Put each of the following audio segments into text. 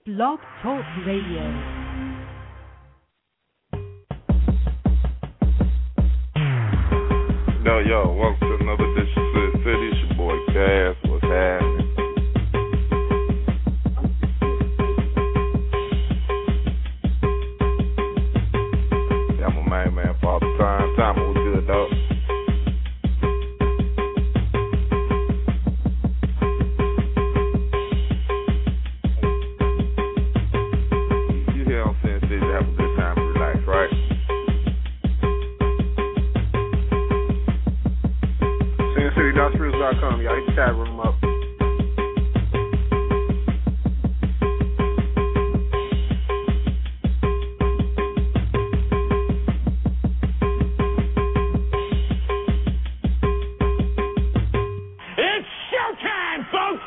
Blog Talk Radio. Yo, welcome to another edition of Sin City. It's your boy Cass. What's happening? Yeah, my main man, Father Time. Time was good, dog. You here on Sin City to have a good time and relax, right? CityDotsPrince.com, y'all. Hit the chat room up. It's showtime, folks!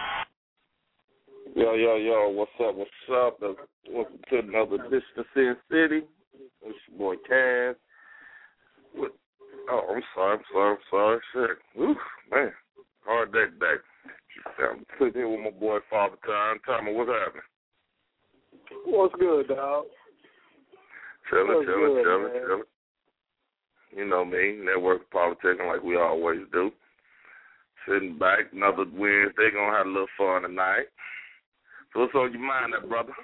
Yo, what's up? Welcome to another edition of Sin City. It's your boy Cass. I'm sorry. Shit. Oof, man. Hard day today. I'm sitting here with my boy Father Time. Time, what's happening? What's good, dog? Chilling. You know me, network politicking like we always do. Sitting back, another Wednesday, gonna have a little fun tonight. So what's on your mind there, brother?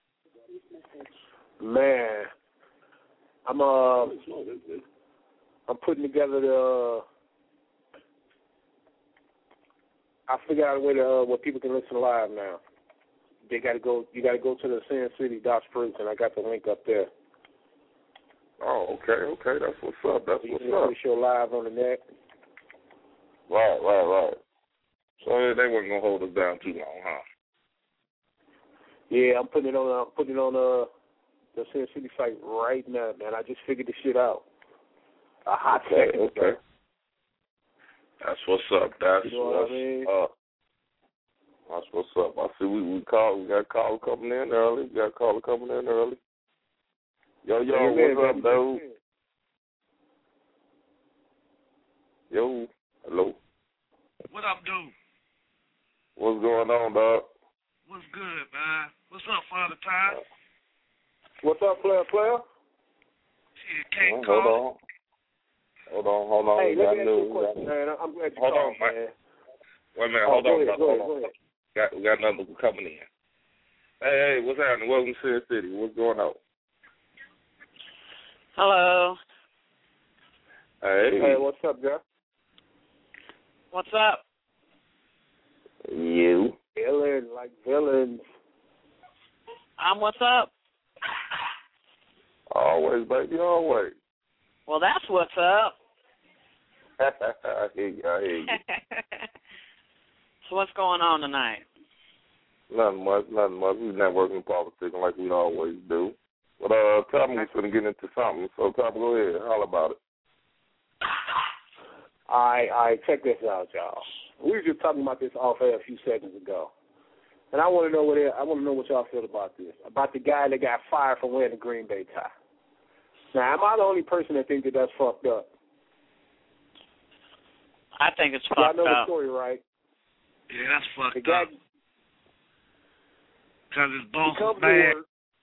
Man, I'm putting together I figured out a way to where people can listen live now. You got to go to the Sin City Dots Prince, and I got the link up there. Oh, okay. That's what's up. You can see the show live on the net. Right. So they weren't gonna hold us down too long, huh? Yeah, I'm putting it on the Sin City site right now, man. I just figured this shit out. A hot second. Okay. That's what's up. That's what's up. I see we got a caller coming in early. Yo, what's up, dude? Yo, hello. What up, dude? What's going on, dog? What's good, man? What's up, Father Time? What's up, player? Shit, can't call. Hold on. Hey, we let got me ask you a news. question, man. I'm glad you Hold called, on, man. man. Wait a minute. Hold on, brother. Go ahead. We got another one coming in. Hey, what's happening? Welcome to Sin City. What's going on? Hello. Hey, what's up, Jeff? What's up? You. Villains. What's up? Always, baby, always. Well, that's what's up. I hear you. So what's going on tonight? Nothing much. We're networking politics like we always do. But tell me we're going to get into something. So, Tom, go ahead. Holler about it. All right, check this out, y'all. We were just talking about this off air a few seconds ago. And I want to know what y'all feel about this. About the guy that got fired for wearing a Green Bay tie. Now, am I the only person that thinks that that's fucked up? I think it's fucked up. Y'all know the up. story, right? Yeah, that's fucked the guy, up. Because his boss is bad.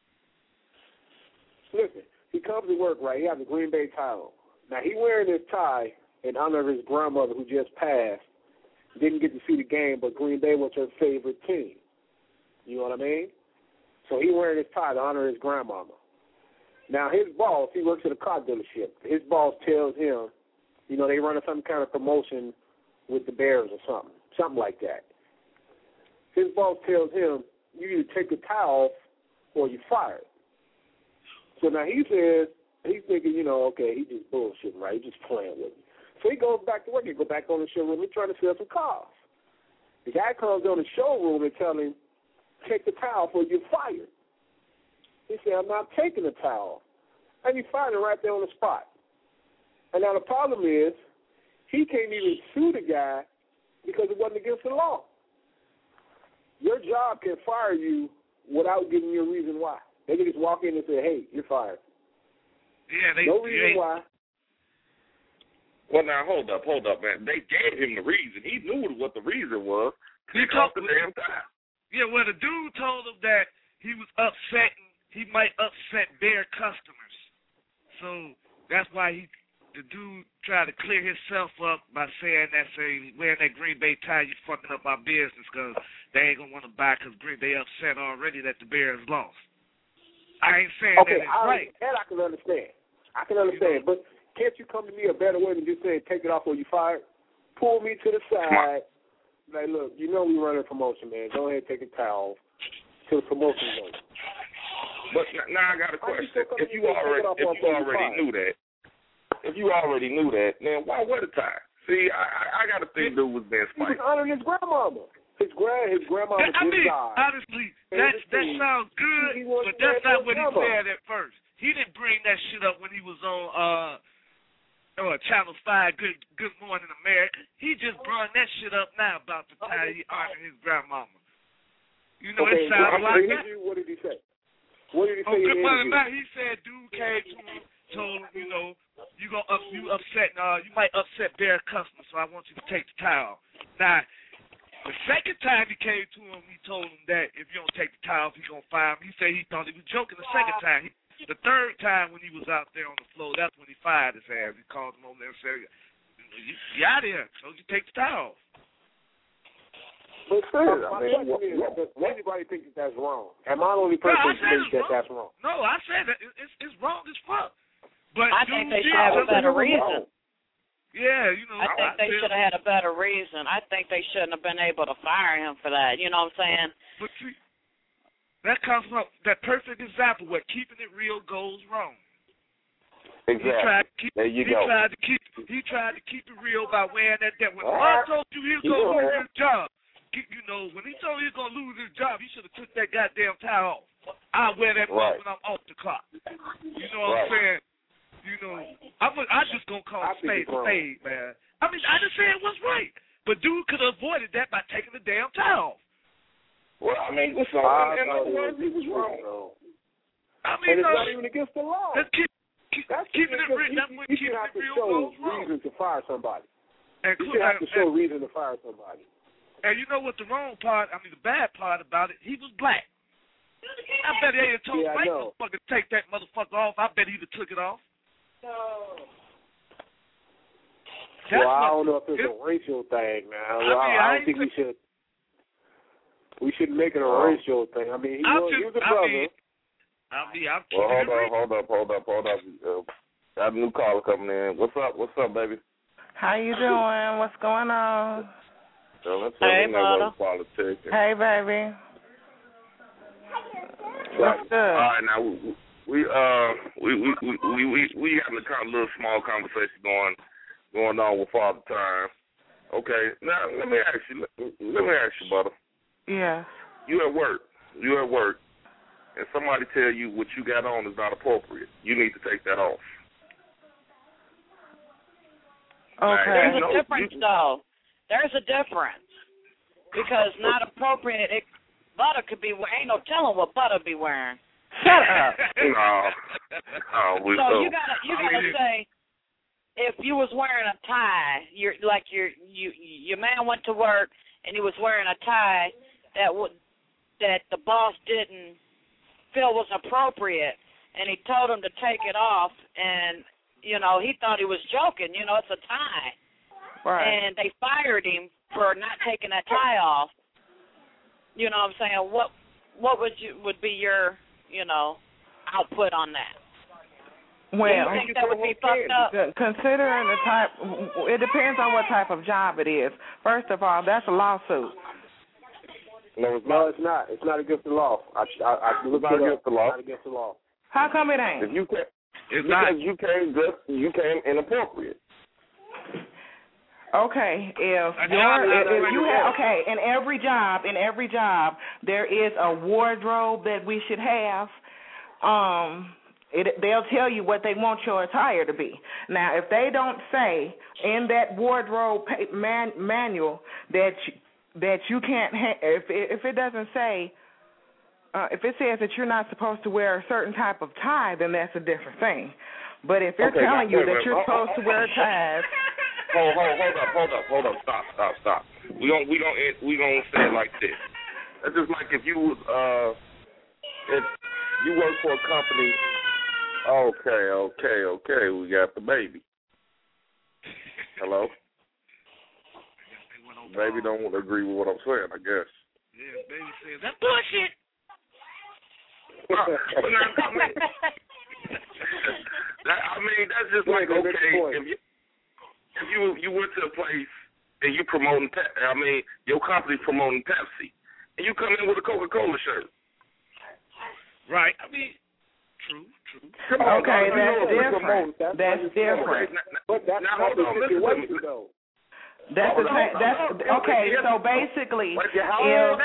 Listen, he comes to work, right? He has a Green Bay tie on. Now, he wearing his tie in honor of his grandmother who just passed. Didn't get to see the game, but Green Bay was her favorite team. You know what I mean? So he wearing his tie to honor his grandmama. Now, his boss, he works at a car dealership. His boss tells him, they running some kind of promotion with the Bears or something like that. His boss tells him, you either take the tie off or you're fired. So now he says, he's thinking, okay, he just bullshitting, right? He's just playing with me. So he goes back to work. He go back on the showroom. He's trying to sell some cars. The guy comes on the showroom and tells him, take the tie off or you're fired. He said, I'm not taking the tie off. And he fired him right there on the spot. And now the problem is, he can't even sue the guy because it wasn't against the law. Your job can fire you without giving you a reason why. They can just walk in and say, hey, you're fired. Yeah, no reason why. Well, now, hold up, man. They gave him the reason. He knew what the reason was. He told the damn time. Yeah, well, the dude told him that he was upsetting. He might upset Bear customers. So that's why the dude tried to clear himself up by saying that, wearing that Green Bay tie, you fucking up our business because they ain't going to want to buy because Green Bay upset already that the Bears lost. I ain't saying that it's right. That I can understand. But can't you come to me a better way than just saying take it off or you fired? Pull me to the side. Like, look, you know we running a promotion, man. Go ahead and take a towel till the promotion's over. But now I got a question. If you already knew that, then why wear the tie? See, I got to think dude was being spiteful. He was honoring his grandmama. His grandmama died. Honestly, that sounds good, but that's not what he said at first. He didn't bring that shit up when he was on Channel 5, Good Morning America. He just brought that shit up now about the tie he honoring his grandmama. You know, it sounds like that. What did he say? What did he say? Good Morning America, he said dude came to him, told him, you know, you might upset Bear customers, so I want you to take the tie off. Now, the second time he came to him, he told him that if you don't take the tie off, he's going to fire him. He said he thought he was joking the second time. The third time when he was out there on the floor, that's when he fired his ass. He called him over there and said, you out of here, so you take the tie off. But does anybody think that's wrong? Am I the only person who thinks that's wrong? No, I said that it's wrong as fuck. But I think they should have a better reason. Yeah, you know. I think they should have had a better reason. I think they shouldn't have been able to fire him for that. You know what I'm saying? But see, that comes from that perfect example where keeping it real goes wrong. Exactly. He tried to keep it real by wearing that. When I told you he was going to lose his job. You know, when he told you he was going to lose his job, he should have took that goddamn tie off. I'll wear that when I'm off the clock. You know what I'm saying? You know, I'm just going to call spade, man. I mean, I just said what's right. But dude could have avoided that by taking the damn tie off. Well, I mean, in other words, he was wrong. I mean, it's not even against the law. Keeping it real. That's what keeping it real goes wrong. Reason to fire somebody. You should have to show reason to fire somebody. And you know what the bad part about it, he was black. I bet he had told white motherfucker to take that motherfucker off. I bet he'd have took it off. No. I don't know if it's a racial thing, man. I don't think we should make it a racial thing. I mean, he was a brother. Hold up. Got a new caller coming in. What's up, baby? How you doing? What's going on? Hey, brother. Hey, baby. What's good? All right, now we having a little small conversation going on with Father Time. Okay, now let me ask you, brother. Yeah. You at work, and somebody tell you what you got on is not appropriate. You need to take that off. Okay. There's a difference, though. There's a difference. Because not appropriate, butter could be, ain't no telling what butter be wearing. Shut up. No. So you gotta say, if you was wearing a tie, your man went to work and he was wearing a tie that the boss didn't feel was appropriate, and he told him to take it off, and you know he thought he was joking. You know, it's a tie. Right. And they fired him for not taking that tie off. You know what I'm saying? What would be your, output on that? Well, you think that would be fucked up? Considering the type, it depends on what type of job it is. First of all, that's a lawsuit. No, it's not. It's not against the law. I looked it up. It's not against the law. How come it ain't? Because you came inappropriate. Okay, in every job there is a wardrobe that we should have. They'll tell you what they want your attire to be. Now, if they don't say in that wardrobe manual that you can't, if it doesn't say, if it says that you're not supposed to wear a certain type of tie, then that's a different thing. But if they're telling you that you're supposed to wear ties. Hold up, stop. We don't say it like this. That's just like if you was if you work for a company, okay, we got the baby. Hello? Baby don't agree with what I'm saying, I guess. Yeah, baby says, that's bullshit. I mean, that's just like, okay, if you went to a place and you promoting, your company's promoting Pepsi, and you come in with a Coca-Cola shirt. Right. I mean, true. Okay, that's different. That's different. But that's not the situation, though. That's the same. That's okay. So basically, hold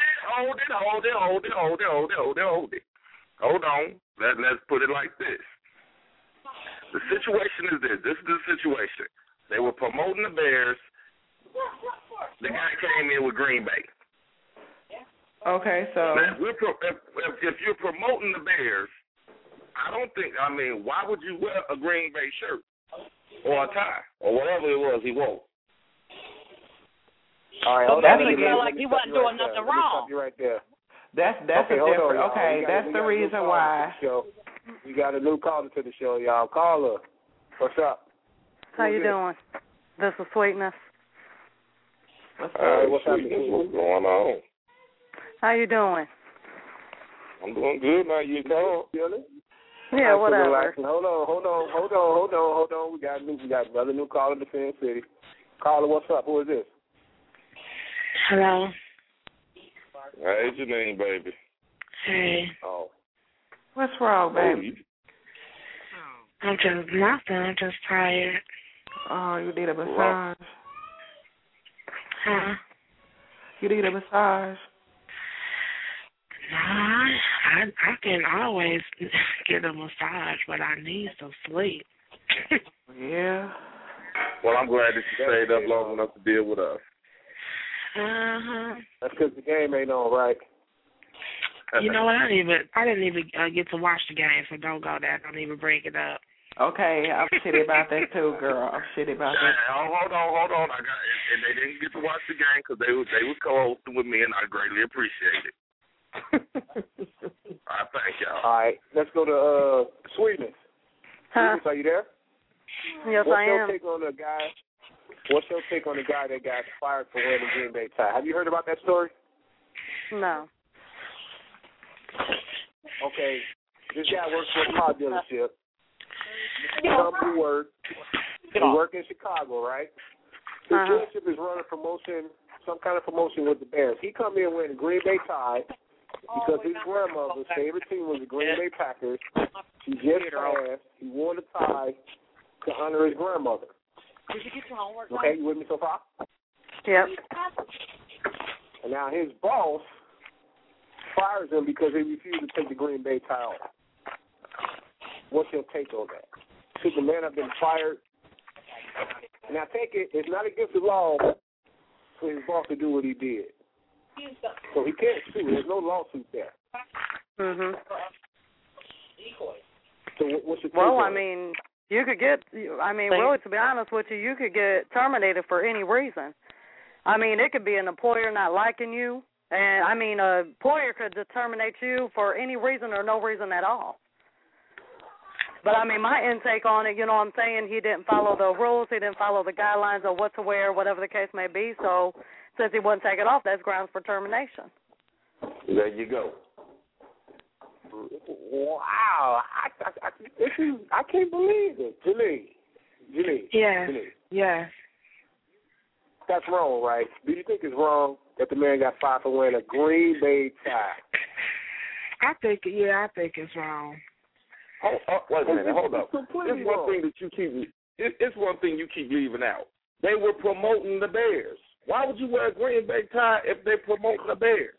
on. Let's put it like this. The situation is this. This is the situation. They were promoting the Bears. The guy came in with Green Bay. Okay, so now, if you're promoting the Bears, why would you wear a Green Bay shirt or a tie or whatever it was he wore? All right, maybe he felt like he wasn't doing nothing wrong. You right there. That's okay, a different. On, okay, that's the reason why. We got a new caller to the show, y'all. Caller, what's up? How you doing? This is Sweetness. What's going on? How you doing? I'm doing good. Now you know. Yeah, whatever. Hold on. We got another new caller to Fan City. Caller, what's up? Who is this? Hello. Hey, what's your name, baby? Hey. Oh. What's wrong, baby? I'm just tired. Oh, you need a massage. Huh? You need a massage. Nah, I can always get a massage, but I need some sleep. Yeah. Well, I'm glad that you stayed up long enough to deal with us. That's because the game ain't on, right? You know what? I didn't even get to watch the game, so don't go there. Don't even bring it up. Okay, I'm shitty about that too, girl. I'm shitty about that. Hold on. And they didn't get to watch the game because they was co-hosting with me, and I greatly appreciate it. I thank y'all. All right, let's go to Sweetness. Huh? Sweetness, are you there? Yes, I am. What's your take on the guy that got fired for wearing the Green Bay tie? Have you heard about that story? No. Okay, this guy works for a car dealership. He comes to work. He works in Chicago, right? His dealership is running some kind of promotion with the Bears. He come in wearing a Green Bay tie because his grandmother's favorite team was the Green Bay Packers. She just passed. He wore the tie to honor his grandmother. Did you get your homework? Okay, you with me so far? Yep. And now his boss fires him because he refused to take the Green Bay tie off. What's your take on that? Should the man have been fired? And I think it's not against the law for his boss to do what he did. So he can't sue. There's no lawsuit there. Mhm. So what's your take Well, on I mean, you could get. Really, to be honest with you, you could get terminated for any reason. I mean, it could be an employer not liking you, and I mean, a employer could terminate you for any reason or no reason at all. But, I mean, my intake on it, you know what I'm saying, he didn't follow the rules, he didn't follow the guidelines of what to wear, whatever the case may be. So since he wouldn't take it off, that's grounds for termination. There you go. Wow. I can't believe it. Julie. Yes. Julie. Yes. That's wrong, right? Do you think it's wrong that the man got fired for wearing a Green Bay tie? I think it's wrong. Wait a minute, hold up. It's one thing that you keep. It's one thing you keep leaving out. They were promoting the Bears. Why would you wear a Green Bay tie if they're promoting the Bears?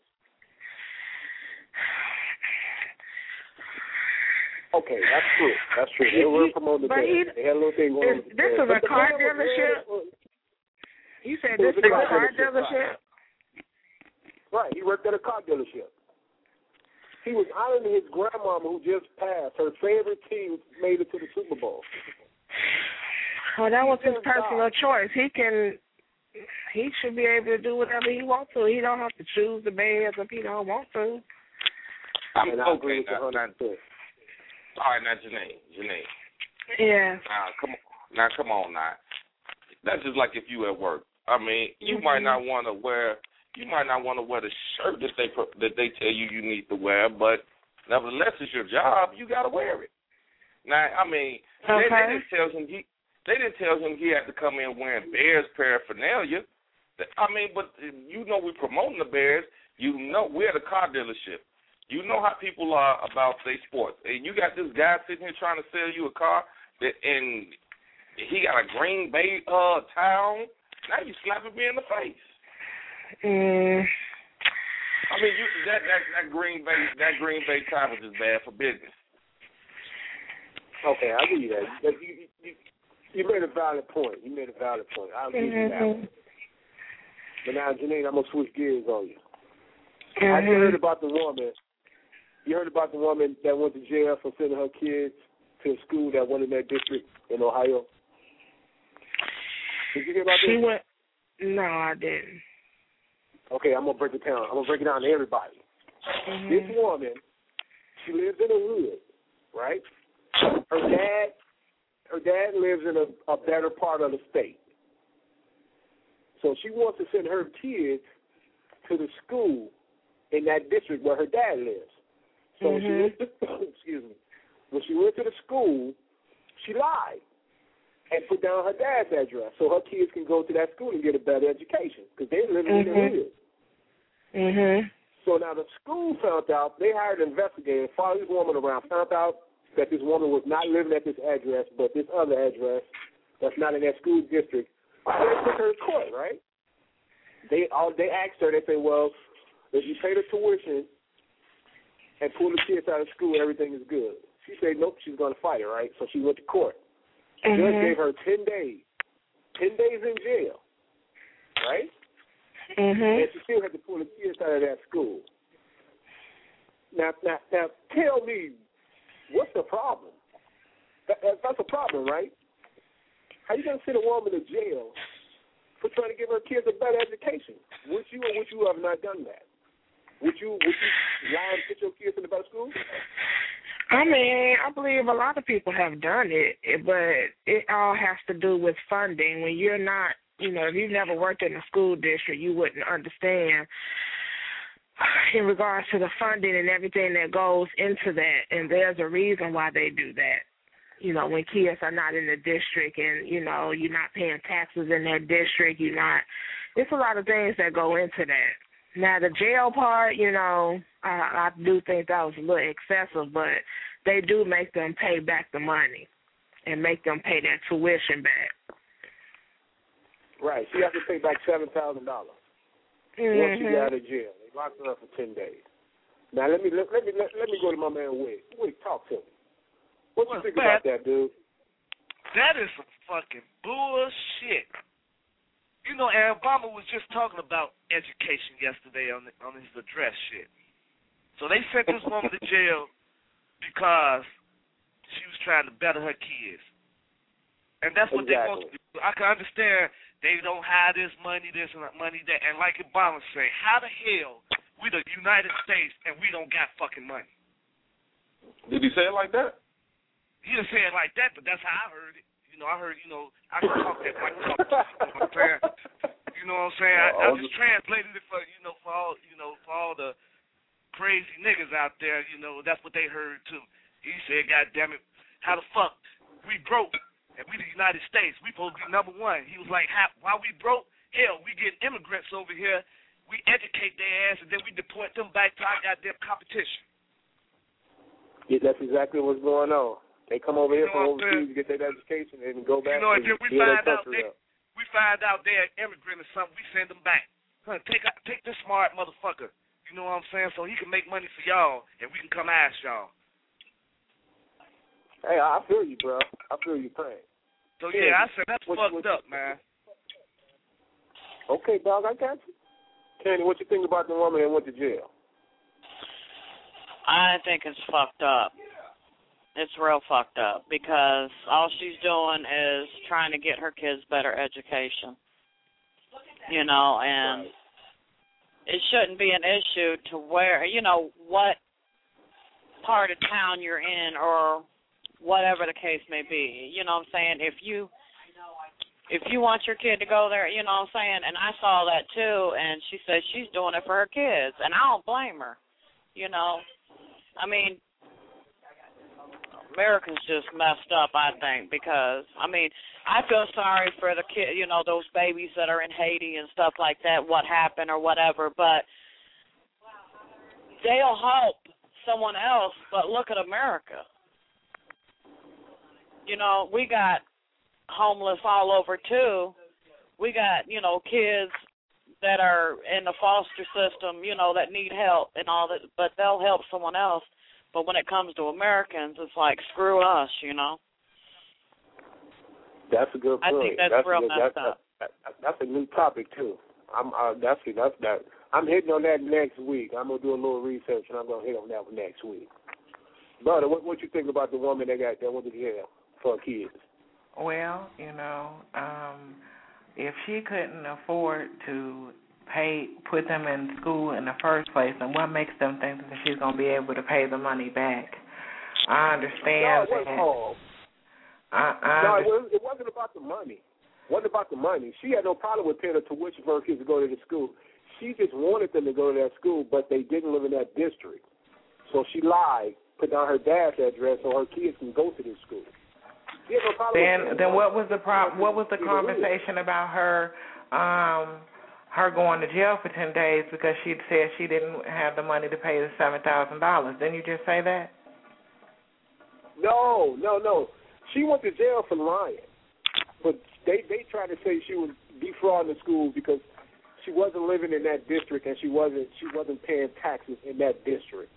Okay, that's true. They were promoting the Bears. They had a little thing going on. This is a car dealership? You said this is a car dealership? Right, he worked at a car dealership. He was honoring his grandmama who just passed. Her favorite team made it to the Super Bowl. Well, that was his personal choice. He should be able to do whatever he wants to. He don't have to choose the Bears if he don't want to. And I agree with you 100%. All right, now, Janae. Yeah. Now, come on now. That's just like if you at work. I mean, you might not want to wear the shirt that they tell you need to wear, but nevertheless, it's your job. You got to wear it. Now, I mean, they didn't tell him he had to come in wearing Bears paraphernalia. I mean, but we're promoting the Bears. We're at a car dealership. You know how people are about their sports. And you got this guy sitting here trying to sell you a car, and he got a Green Bay tie on. Now you slapping me in the face. I mean, that Green Bay tie was just bad for business. Okay, I'll give you that. You made a valid point. I'll give you that one. But now, Janine, I'm going to switch gears on you. Have you heard about the woman? You heard about the woman that went to jail for sending her kids to a school that went in that district in Ohio? Did you hear about this? No, I didn't. Okay, I'm going to break it down. I'm going to break it down to everybody. This woman, she lives in a hood, right? Her dad lives in a better part of the state. So she wants to send her kids to the school in that district where her dad lives. So she went to, when she went to the school, she lied and put down her dad's address so her kids can go to that school and get a better education because they live in the hood. So now the school found out, they hired an investigator, followed this woman around, found out that this woman was not living at this address, but this other address that's not in that school district. They took her to court, right? They asked her, they say, well, if you pay the tuition and pull the kids out of school, everything is good. She said, nope, she's going to fight it, right? So she went to court. The judge gave her 10 days. 10 days in jail, right? And she still had to pull the kids out of that school. Now, tell me, what's the problem? That's a problem, right? How you going to send a woman to jail for trying to give her kids a better education? Would you or would you have not done that? Would you lie and get your kids in a better school? I mean, I believe a lot of people have done it, but it all has to do with funding. When you're not, if you've never worked in a school district, you wouldn't understand in regards to the funding and everything that goes into that, and there's a reason why they do that. When kids are not in the district and, you're not paying taxes in their district, it's a lot of things that go into that. Now, the jail part, I do think that was a little excessive, but they do make them pay back the money and make them pay that tuition back. Right. She has to pay back $7,000 once she got out of jail. They locked her up for 10 days. Now, let me go to my man Wig. Wig, talk to me. What you think about that, dude? That is some fucking bullshit. And Obama was just talking about education yesterday on his address shit. So they sent this woman to jail because she was trying to better her kids. And that's what they want to do. I can understand they don't have this money, and money that. And like Obama said, how the hell we the United States and we don't got fucking money? Did he say it like that? He didn't say it like that, but that's how I heard it. I heard, I can talk that white talk. You know what I'm saying? I just translated it for, for all the crazy niggas out there. That's what they heard too. He said, "God damn it, how the fuck we broke and we the United States? We supposed to be number one." He was like, "Why we broke? Hell, we get immigrants over here. We educate their ass and then we deport them back to our goddamn competition." Yeah, that's exactly what's going on. They come over here from overseas to get their education and go back. And then we find out they're an immigrant or something. We send them back. Take this smart motherfucker. You know what I'm saying? So he can make money for y'all, and we can come ask y'all. Hey, I feel you, bro. I feel you, Frank. So I said that's fucked up, man. Okay, dog, I got you. Kenny, what you think about the woman that went to jail? I think it's fucked up. It's real fucked up because all she's doing is trying to get her kids better education, and it shouldn't be an issue to where, what part of town you're in or whatever the case may be. You know what I'm saying? If you want your kid to go there, you know what I'm saying? And I saw that too, and she said she's doing it for her kids, and I don't blame her. You know, I mean, America's just messed up, I think, because, I mean, I feel sorry for the kid, you know, those babies that are in Haiti and stuff like that, what happened or whatever, but they'll help someone else, but look at America. You know, we got homeless all over, too. We got, you know, kids that are in the foster system, you know, that need help and all that, but they'll help someone else. But when it comes to Americans, it's like, screw us, you know. That's a good point. I think that's real messed up. That's a new topic, too. I'm hitting on that next week. I'm going to do a little research, and I'm going to hit on that one next week. Brother, what you think about the woman that went to jail for her kids? Well, you know, if she couldn't afford to put them in school in the first place, and what makes them think that she's going to be able to pay the money back? I understand that. It wasn't about the money. It wasn't about the money. She had no problem with paying her tuition for her kids to go to the school. She just wanted them to go to that school, but they didn't live in that district. So she lied, put down her dad's address so her kids can go to this school. She had no problem then what was the What was the conversation about her going to jail for 10 days because she said she didn't have the money to pay the $7,000? Didn't you just say that? No. She went to jail for lying, but they tried to say she was defrauding the school because she wasn't living in that district and she wasn't paying taxes in that district.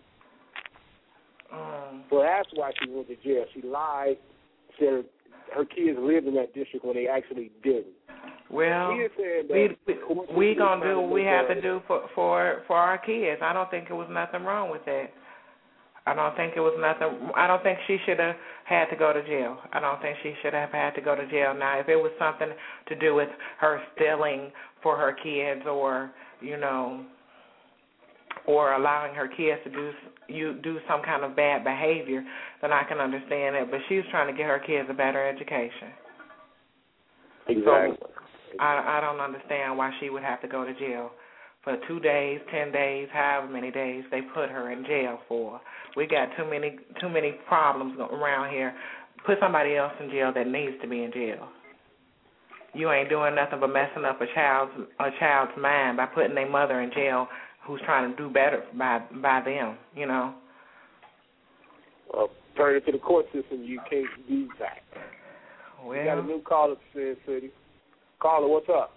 So that's why she went to jail. She lied, said her kids lived in that district when they actually didn't. Well, we gonna do what we have to do for our kids. I don't think there was nothing wrong with that. I don't think she should have had to go to jail. I don't think she should have had to go to jail. Now, if it was something to do with her stealing for her kids, or you know, or allowing her kids to do some kind of bad behavior, then I can understand it. But she's trying to get her kids a better education. Exactly. So I don't understand why she would have to go to jail for 2 days, 10 days, however many days they put her in jail for. We got too many problems around here. Put somebody else in jail that needs to be in jail. You ain't doing nothing but messing up a child's mind by putting their mother in jail who's trying to do better by them, you know. Well, turn it to the court system, you can't do that. Well, we got a new caller to Sin City. Caller, what's up?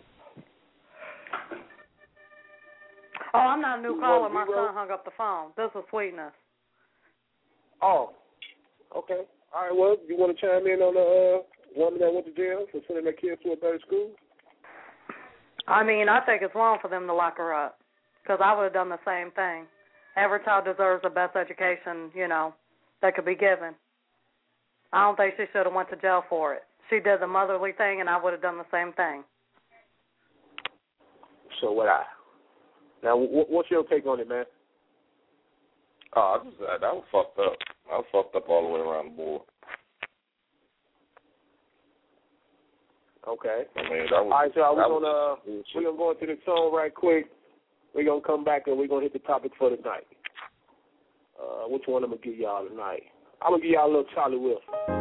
Oh, I'm not a new caller. My son hung up the phone. This is Sweetness. Oh, okay. All right, well, you want to chime in on the woman that went to jail for sending their kids to a better school? I mean, I think it's wrong for them to lock her up because I would have done the same thing. Every child deserves the best education, you know, that could be given. I don't think she should have went to jail for it. She did the motherly thing, and I would have done the same thing. So would I. Now, what's your take on it, man? Oh, that was fucked up. I was fucked up all the way around the board. Okay. I mean, that was, all right, y'all. We're gonna go into the song right quick. We're gonna come back and we're gonna hit the topic for tonight. Which one I'm gonna give y'all tonight? I'm gonna give y'all a little Charlie Wilson.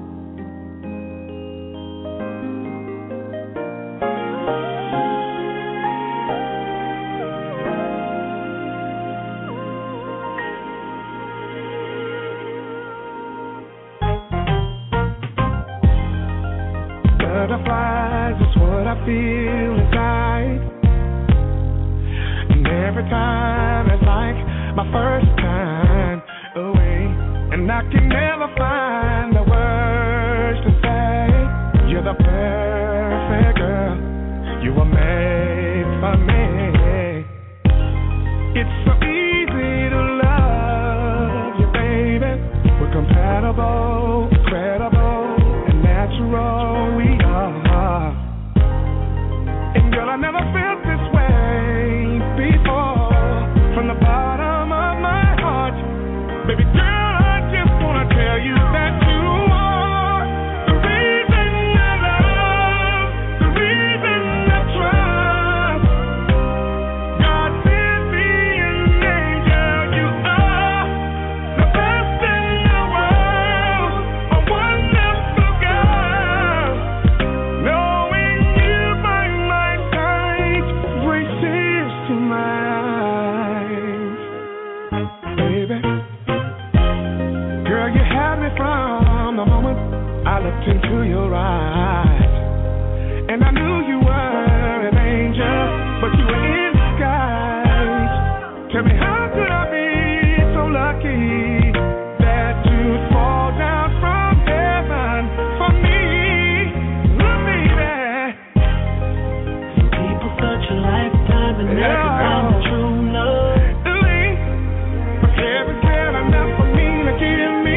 Butterflies is what I feel inside, and every time it's like my first time away, and I can never find the words to say. You're the perfect girl, you were made for me. It's so easy to love you, baby. We're compatible, credible, and natural. We are. And girl, I never felt this way before. From the bottom of my heart, baby. Into your eyes, and I knew you were an angel, but you were in disguise. Tell me, how could I be so lucky that you'd fall down from heaven for me? Look, baby. Some people such a lifetime and never find the true love. But heaven said enough for me to give me.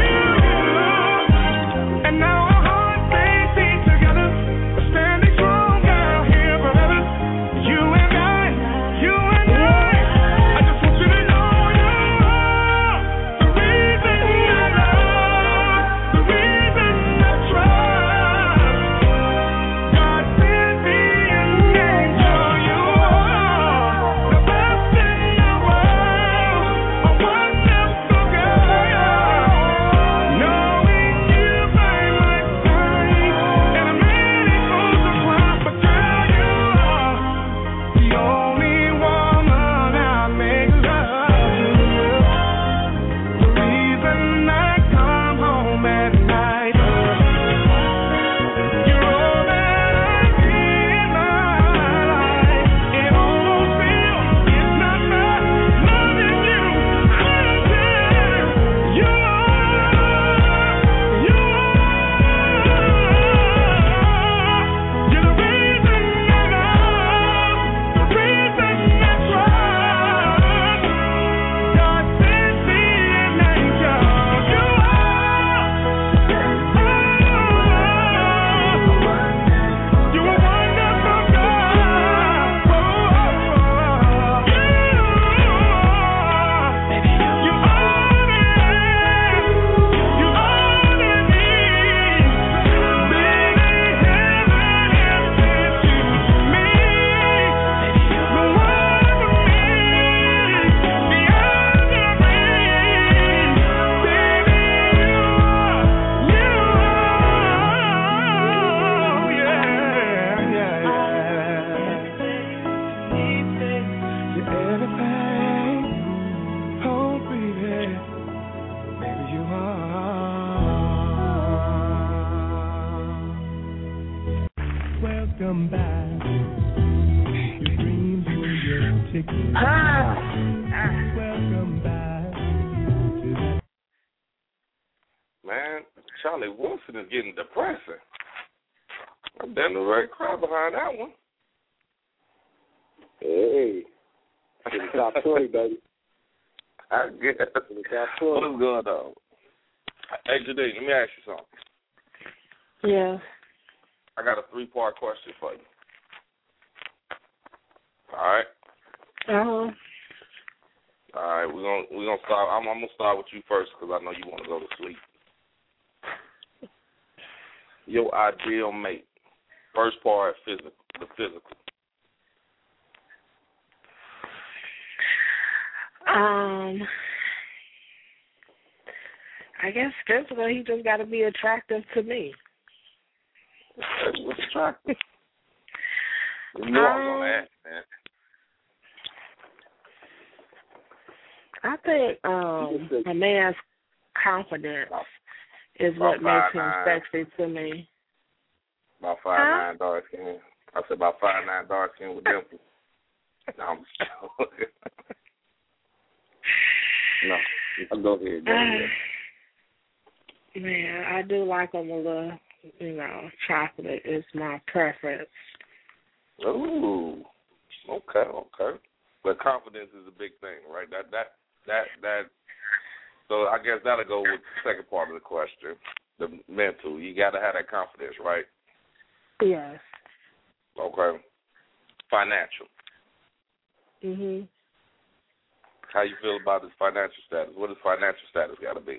Welcome back. Your dreams were your ticket. Welcome back. Man, Charlie Wilson is getting depressing. I'm damn near ready to cry behind that one. Hey, in the top 20, baby. I guess. In the top 20. What is going on? Hey, Jadine, let me ask you something. Yeah. I got a 3-part question for you. All right. Uh-huh. All right, we're gonna start. I'm gonna start with you first because I know you want to go to sleep. Your ideal mate. First part, the physical. I guess physical, he just got to be attractive to me. What's attractive? You know I'm gonna ask, man. I think a man's confidence is what makes him sexy to me. About 5'9" dark skin. I said about 5'9" dark skin with dimples. No, I'm just joking. No, go ahead. Man, I do like them a little, chocolate is my preference. Ooh, okay. But confidence is a big thing, right? That. So I guess that'll go with the second part of the question, the mental. You got to have that confidence, right? Yes. Okay. Financial. Mhm. How you feel about his financial status? What his financial status got to be?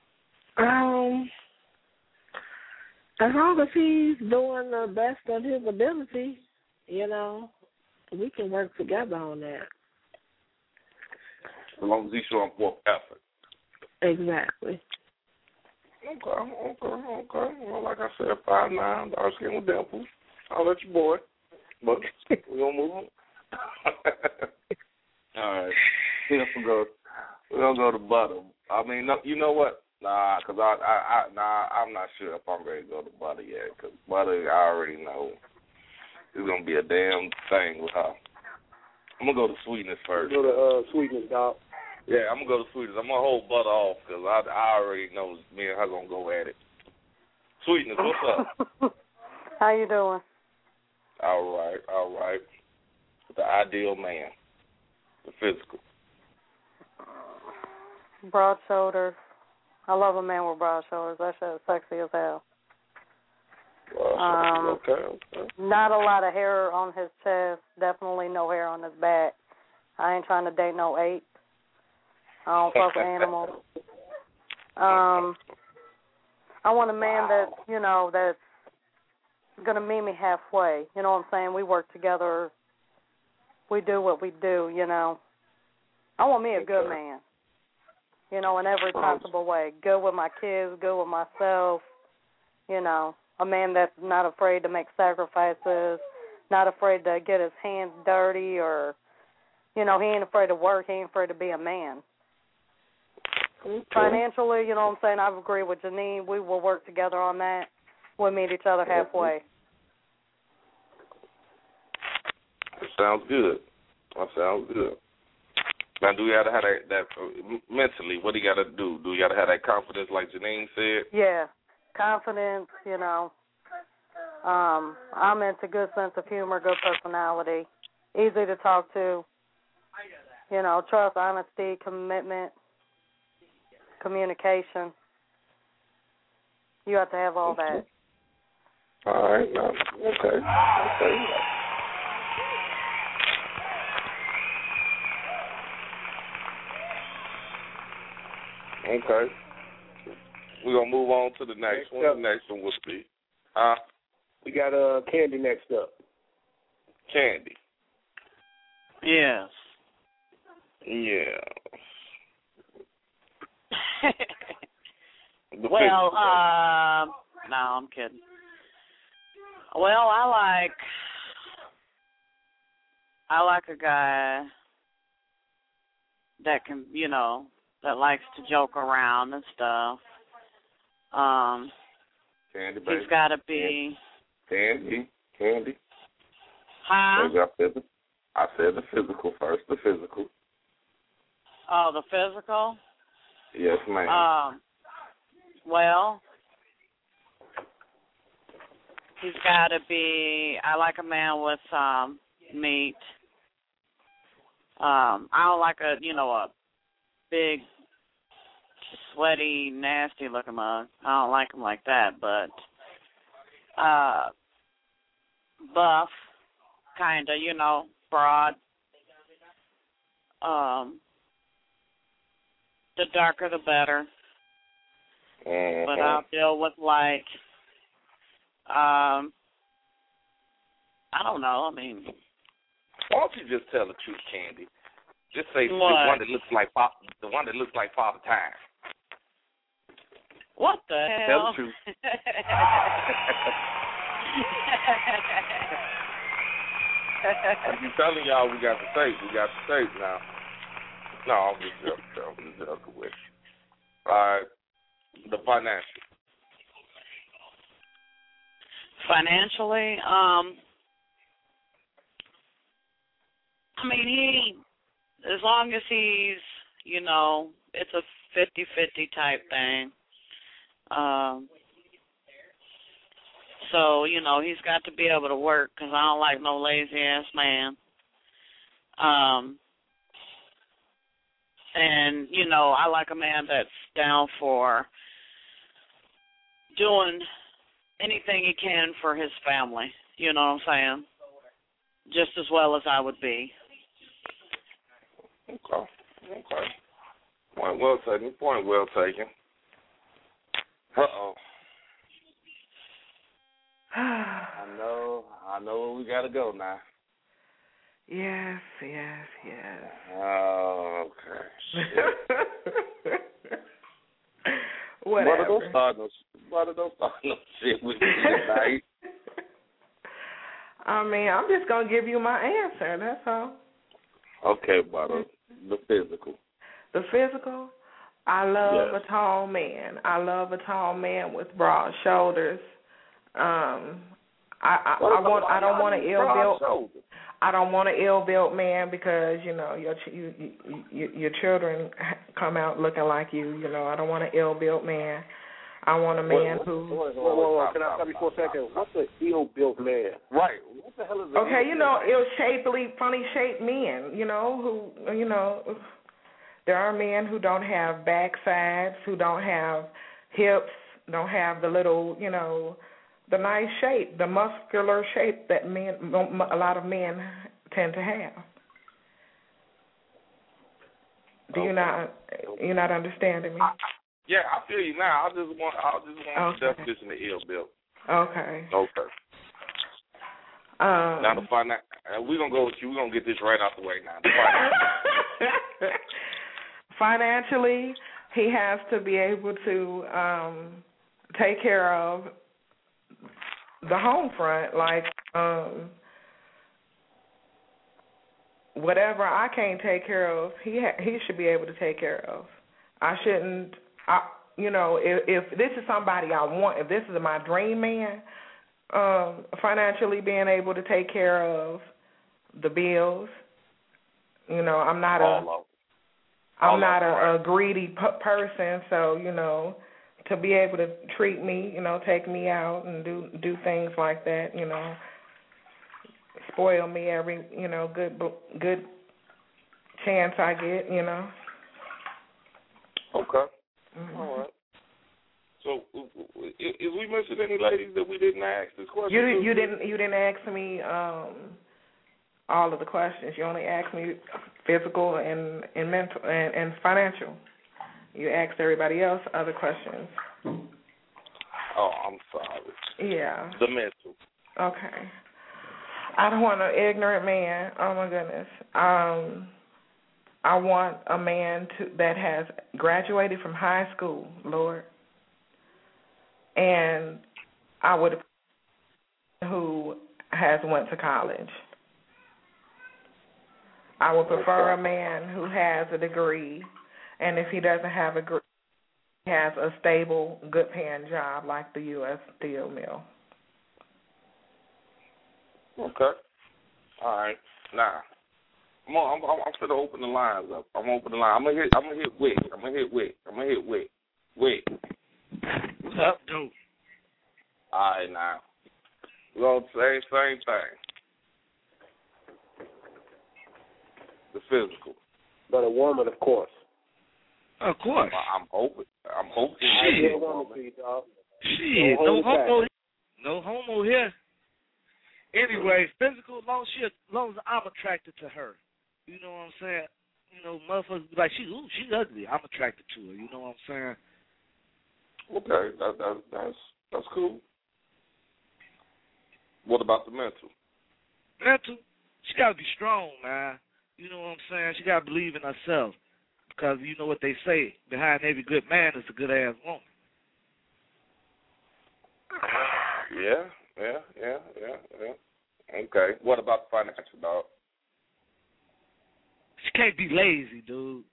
As long as he's doing the best of his ability, you know, we can work together on that. As long as he's showing more effort. Exactly. Okay. Well, like I said, 5'9", dark skin with dimples. I'll let you boy. But we're going to move on. All right. We're going to go to Butter. I mean, no, you know what? Nah, because I'm not sure if I'm ready to go to Butter yet. Because Butter, I already know it's going to be a damn thing with her. I'm going to go to Sweetness first. Go to Sweetness, dog. Yeah, I'm going to go to Sweetness. I'm going to hold Butter off because I already know me and her going to go at it. Sweetness, what's up? How you doing? All right. The ideal man. The physical. Broad shoulders. I love a man with broad shoulders. That shit is sexy as hell. Okay. Not a lot of hair on his chest. Definitely no hair on his back. I ain't trying to date no ape. I don't fuck with animals. I want a man that's, you know, that's going to meet me halfway. You know what I'm saying? We work together. We do what we do, you know. I want me a good man, you know, in every possible way. Good with my kids, good with myself, you know. A man that's not afraid to make sacrifices, not afraid to get his hands dirty or, you know, he ain't afraid to work. He ain't afraid to be a man. Okay. Financially, you know what I'm saying, I agree with Janine. We will work together on that. We'll meet each other halfway. That sounds good. Now, do you got to have that mentally, what do you got to do? Do you got to have that confidence like Janine said? Yeah, confidence, you know. I'm into good sense of humor, good personality, easy to talk to, you know, trust, honesty, commitment, communication. You have to have all that. All right. Okay. Okay. We're going to move on to the next one. The next one will be. We got Candy next up. Candy. Yes. Yeah. Well, no, I'm kidding. Well, I like a guy that can, you know, that likes to joke around and stuff. Candy, baby. He's got to be. Candy. Huh? I said the physical first. The physical. Oh, the physical? Yes, ma'am. Well, he's got to be. I like a man with meat. I don't like a big, sweaty, nasty looking mug. I don't like him like that, but buff, kind of, broad. The darker the better. Mm-hmm. But I'll deal with I don't know. I mean, why don't you just tell the truth, Candy? Just say the one that looks like Father Time. What the hell? Tell the truth. I'm telling y'all, we got the tape now. No, I'm just joking with you. All right, the financial. Financially, I mean, as long as he's, it's a 50-50 type thing. So, he's got to be able to work because I don't like no lazy-ass man. And, I like a man that's down for doing anything he can for his family. You know what I'm saying? Just as well as I would be. Okay. Okay. Point well taken. Point well taken. Uh-oh. I know we got to go now. Yes. Oh, okay. Whatever. Don't start no shit with me tonight. I mean, I'm just going to give you my answer, that's all. Okay, Butter. The physical. The physical? I love a tall man. I love a tall man with broad shoulders. I don't want an ill-built man because your children come out looking like you. I don't want an ill-built man. I want a man who. Whoa, can I stop you for a second? What's an ill-built man? Right. What the hell is that? Okay, ill-shapely, funny-shaped men. Who there are men who don't have backsides, who don't have hips, don't have the little, the nice shape, the muscular shape that a lot of men tend to have. You're not understanding me? Yeah, I feel you now. I just want the definition of ill-built. Okay. Now to find out, we're gonna go with you. We're gonna get this right out the way now. Financially, he has to be able to take care of the home front, like whatever I can't take care of, he should be able to take care of. I shouldn't. If this is somebody I want, if this is my dream man, financially being able to take care of the bills, I'm not a greedy person, so to be able to treat me, take me out and do things like that, spoil me every good chance I get, Okay. Mm-hmm. All right. So, is we missing any ladies that we didn't ask this question? You didn't ask me all of the questions. You only asked me physical and mental and financial. You asked everybody else other questions. Oh, I'm sorry. Yeah. The mental. Okay. I don't want an ignorant man. Oh my goodness. I want a man that has graduated from high school, Lord. And I would who has went to college. I would prefer a man who has a degree, and if he doesn't have a degree, he has a stable, good-paying job like the U.S. Steel Mill. Okay. All right. Now, I'm going to open the lines up. I'm going to open the line. I'm going to hit Wick. I'm going to hit Wick. Wick. What's up, dude? All right, now. We're going to say the same thing. The physical. But a woman, of course. Of course. I'm hoping. Shit. Shit. No homo here. Anyway, physical, as long as I'm attracted to her. You know what I'm saying? Motherfuckers be like, she's ugly. I'm attracted to her. You know what I'm saying? Okay, that's cool. What about the mental? Mental, she got to be strong, man. You know what I'm saying? She got to believe in herself. Because you know what they say, behind every good man is a good-ass woman. Yeah. Okay. What about the financial, dog? She can't be lazy, dude.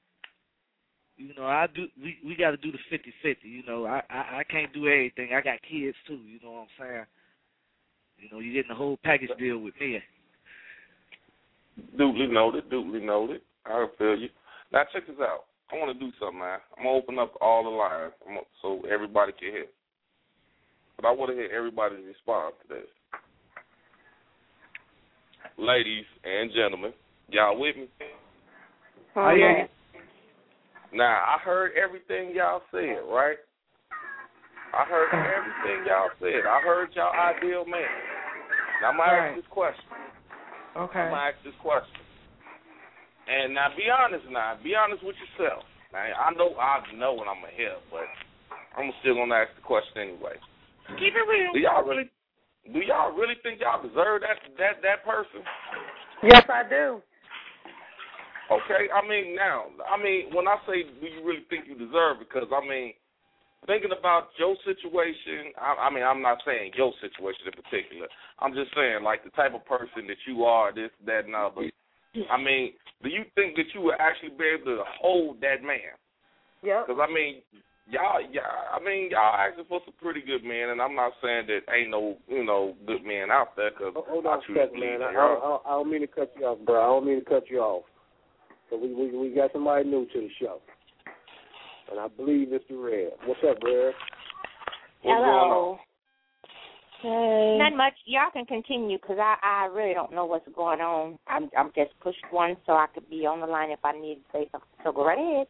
We got to do the 50-50. I can't do everything. I got kids, too. You know what I'm saying? You're getting the whole package deal with me. Duly noted. I feel you. Now, check this out. I want to do something, man. I'm going to open up all the lines so everybody can hear. But I want to hear everybody's response to this. Ladies and gentlemen, y'all with me? Oh, yeah. Now, I heard everything y'all said, right? I heard everything y'all said. I heard y'all ideal man. Now, I'm going to ask this question. Okay. I'm going to ask this question. And now, be honest with yourself. Now, I know when I'm going to hear, but I'm still going to ask the question anyway. Keep it real. Do y'all really think y'all deserve that person? Yes, I do. Okay, when I say do you really think you deserve it, because, thinking about your situation, I'm not saying your situation in particular. I'm just saying, like, the type of person that you are, this, that, and other. Do you think that you would actually be able to hold that man? Yep. Because, y'all asking for some pretty good men, and I'm not saying that ain't no, good men out there. Cause hold on a second, man. I don't mean to cut you off, bro. I don't mean to cut you off. But we got somebody new to the show. And I believe Mr. Red. What's up, Red? What's going on? Hey. Not much. Y'all can continue because I really don't know what's going on. I'm just pushed one so I could be on the line if I need to say something. So go right ahead.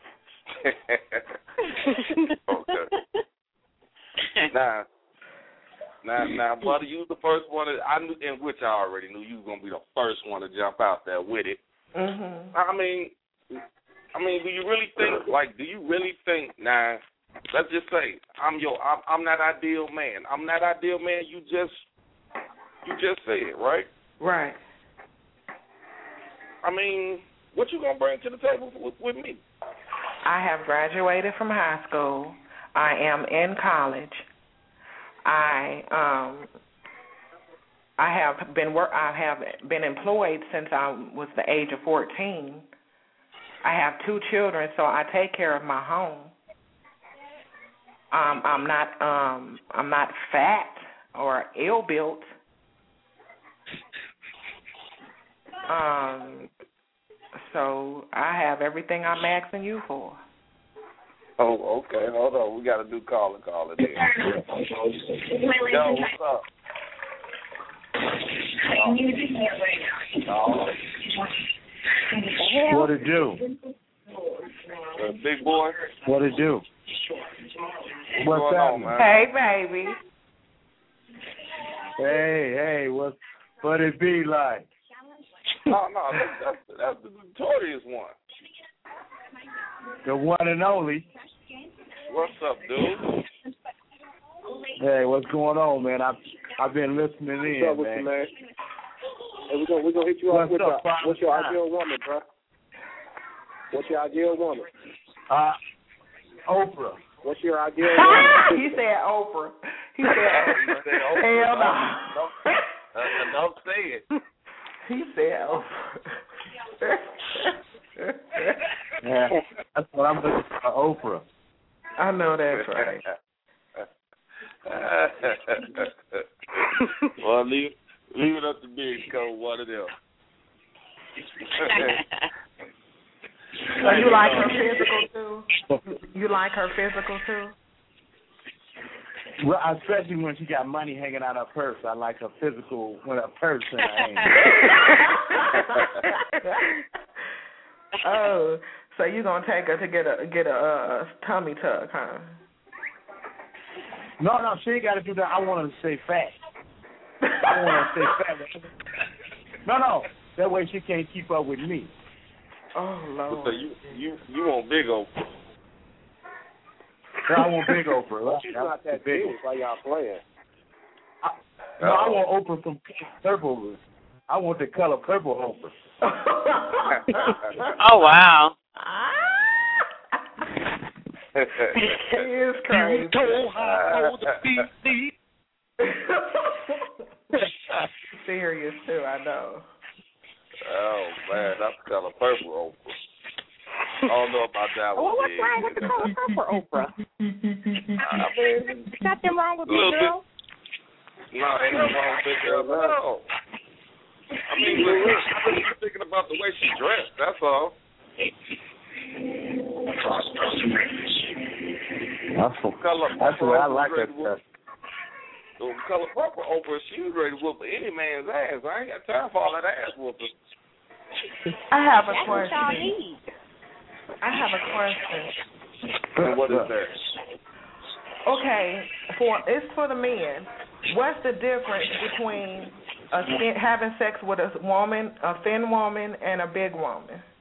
Okay. Now, buddy, you was the first one that I knew, in which I already knew you was gonna be the first one to jump out there with it. Mhm. Do you really think? Like, do you really think? Now, let's just say I'm that ideal man. I'm that ideal man. You just said, right? Right. What you gonna bring to the table with me? I have graduated from high school. I am in college. I have been employed since I was the age of 14. I have 2 children, so I take care of my home. I'm not fat or ill-built. So I have everything I'm asking you for. Oh, okay. Hold on. We got to do call it in. Yo, what's up? What it do? Big boy. What it do? What's going on, man? Hey, baby. Hey, what it be like? No, that's the notorious one. The one and only. What's up, dude? Hey, what's going on, man? I've been listening in, what's up with you, man? Hey, we're gonna hit you off with what's your ideal woman, bro? What's your ideal woman? Oprah. What's your ideal woman? He said Oprah. He said Oprah. Hell no. Don't say it. He said Oprah. Yeah, that's what I'm looking for, Oprah. I know that's right. Well, leave it up to Big Cole, one of them. So you like her physical too? You like her physical too? Well, especially when she got money hanging out her purse. I like her physical when her purse in her hand. Oh, so you gonna take her to get a tummy tuck, huh? No, she ain't got to do that. I want her to stay fat. I want her to stay fat. No, that way she can't keep up with me. Oh Lord. So you want Big Oprah? I want Big Oprah. Right? She's not that big. Why y'all playing? I want Oprah from purple. I want the color purple Oprah. Oh wow. He is crazy. Serious too, I know. Oh man, that's the color purple Oprah. I don't know about that one. Well, what's wrong with the color purple Oprah? Nothing wrong with Big Girl? No, ain't nothing wrong with Big Girl. No. I'm just thinking about the way she dressed. That's all. That's the way I like that stuff. The color purple Oprah, she was ready to whoop any man's ass. I ain't got time for all that ass whooping. I have a That's question. what y'all need. I have a question. And what is that? Okay, it's for the men. What's the difference between having sex with a woman, a thin woman, and a big woman?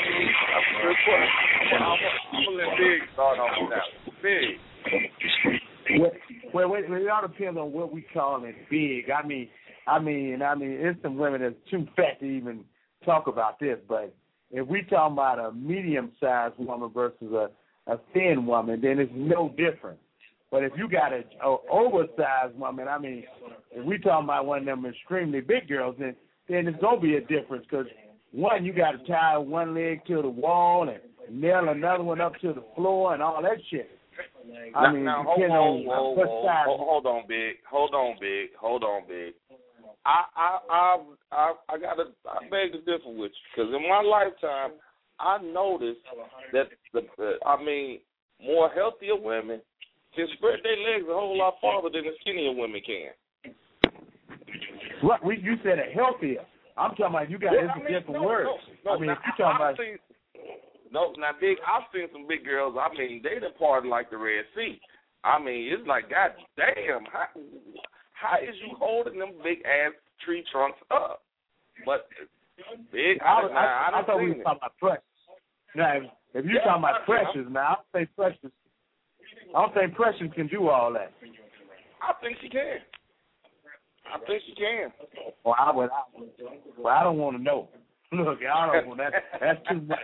That's a good question. I'm gonna let Big start off with that. Big. Well, it all depends on what we call it big. I mean, it's some women that's too fat to even talk about this. But if we talking about a medium-sized woman versus a thin woman, then it's no different. But if you got a oversized woman, I mean, if we talking about one of them extremely big girls, then it's gonna be a difference because one, you got to tie one leg to the wall and nail another one up to the floor and all that shit. I mean, now hold on, Big. I beg to differ with you because in my lifetime, I noticed that more healthier women can spread their legs a whole lot farther than the skinnier women can. What you said a healthier? I'm talking about you got different words. No, if you talking about. Now, Big, I've seen some big girls. I mean, they done party like the Red Sea. I mean, it's like, God damn, how is you holding them big ass tree trunks up? But Big, I thought we were talking about Precious. Now, if you're talking about Precious, now I don't think Precious can do all that. I think she can. Well, I don't want to know. Look, I don't want that. That's too much.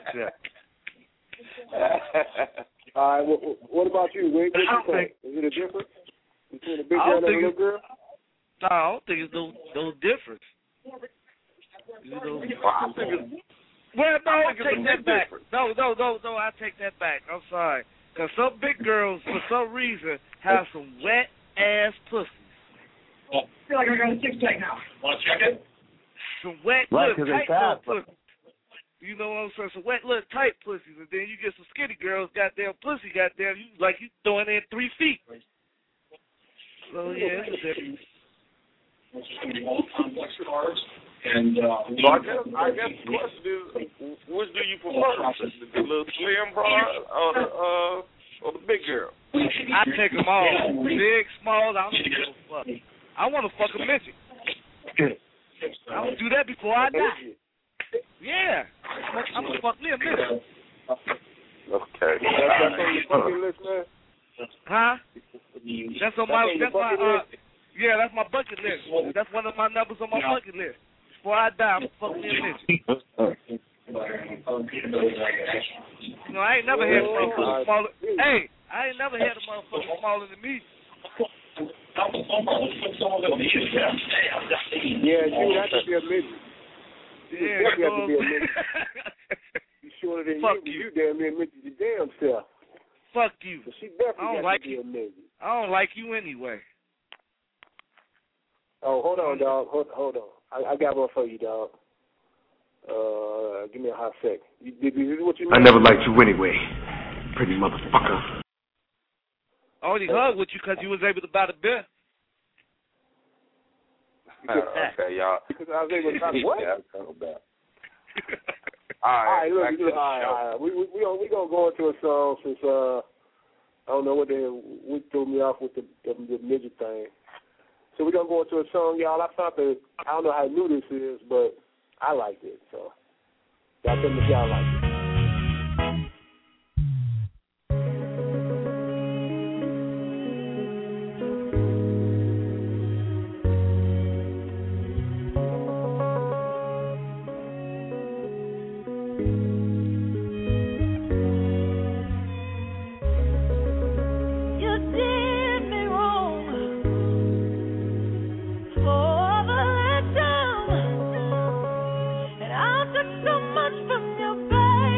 All right. What about you, Wig? Is it a difference between a big girl and a little girl? No, I don't think it's no difference. I take that back. No, I take that back. I'm sorry. Because some big girls, for some reason, have some wet-ass pussies. I feel like I got a six-pack now. Want to check it? Some wet, tight pussies. You know what I'm saying? Some wet, little, tight pussies. And then you get some skinny girls, goddamn pussy, goddamn, you throwing in 3 feet. So, yeah, it's a difference. It's just going to be all complex cars. And so I guess the question is, which do you prefer? The little slim broad or the big girl? I take them all. Big, small, I don't give a fuck. I want to fuck a midget. I would do that before I die. Yeah. I'm going to fuck me a midget. Okay. That's on your bucket list, man? Huh? That's my bucket list. That's one of my numbers on my bucket list. Before I die, I'm going to fuck me a midget. You know, I ain't never had a motherfucker smaller. Hey, I ain't never had a motherfucker smaller than me. Yeah, you have to be a midget. Yeah, you have to be a midget. You shorter than you damn near midget your damn self. Fuck you. So she definitely has to be a midget. I don't like you anyway. Oh, hold on, dog. Hold on. I got one for you, dog. Give me a hot sec. This is what you mean? I never liked you anyway, pretty motherfucker. I only hugged with you because you was able to buy the beer. Okay, y'all. Because I was able to buy what? Yeah, all right, look. All right. We gonna go into a song since I don't know what threw me off with the midget thing. So we're gonna go into a song, y'all. I don't know how new this is, but I liked it. So y'all tell me if y'all like it. So much from your back.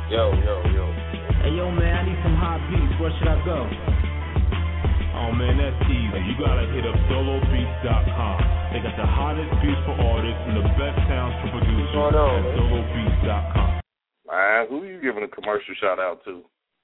Yo. Hey, yo, man, I need some hot beats. Where should I go? Oh, man, that's easy. You gotta hit up solobeats.com. They got the hottest beats for artists and the best sounds for producers at solobeats.com. Man, who you giving a commercial shout out to?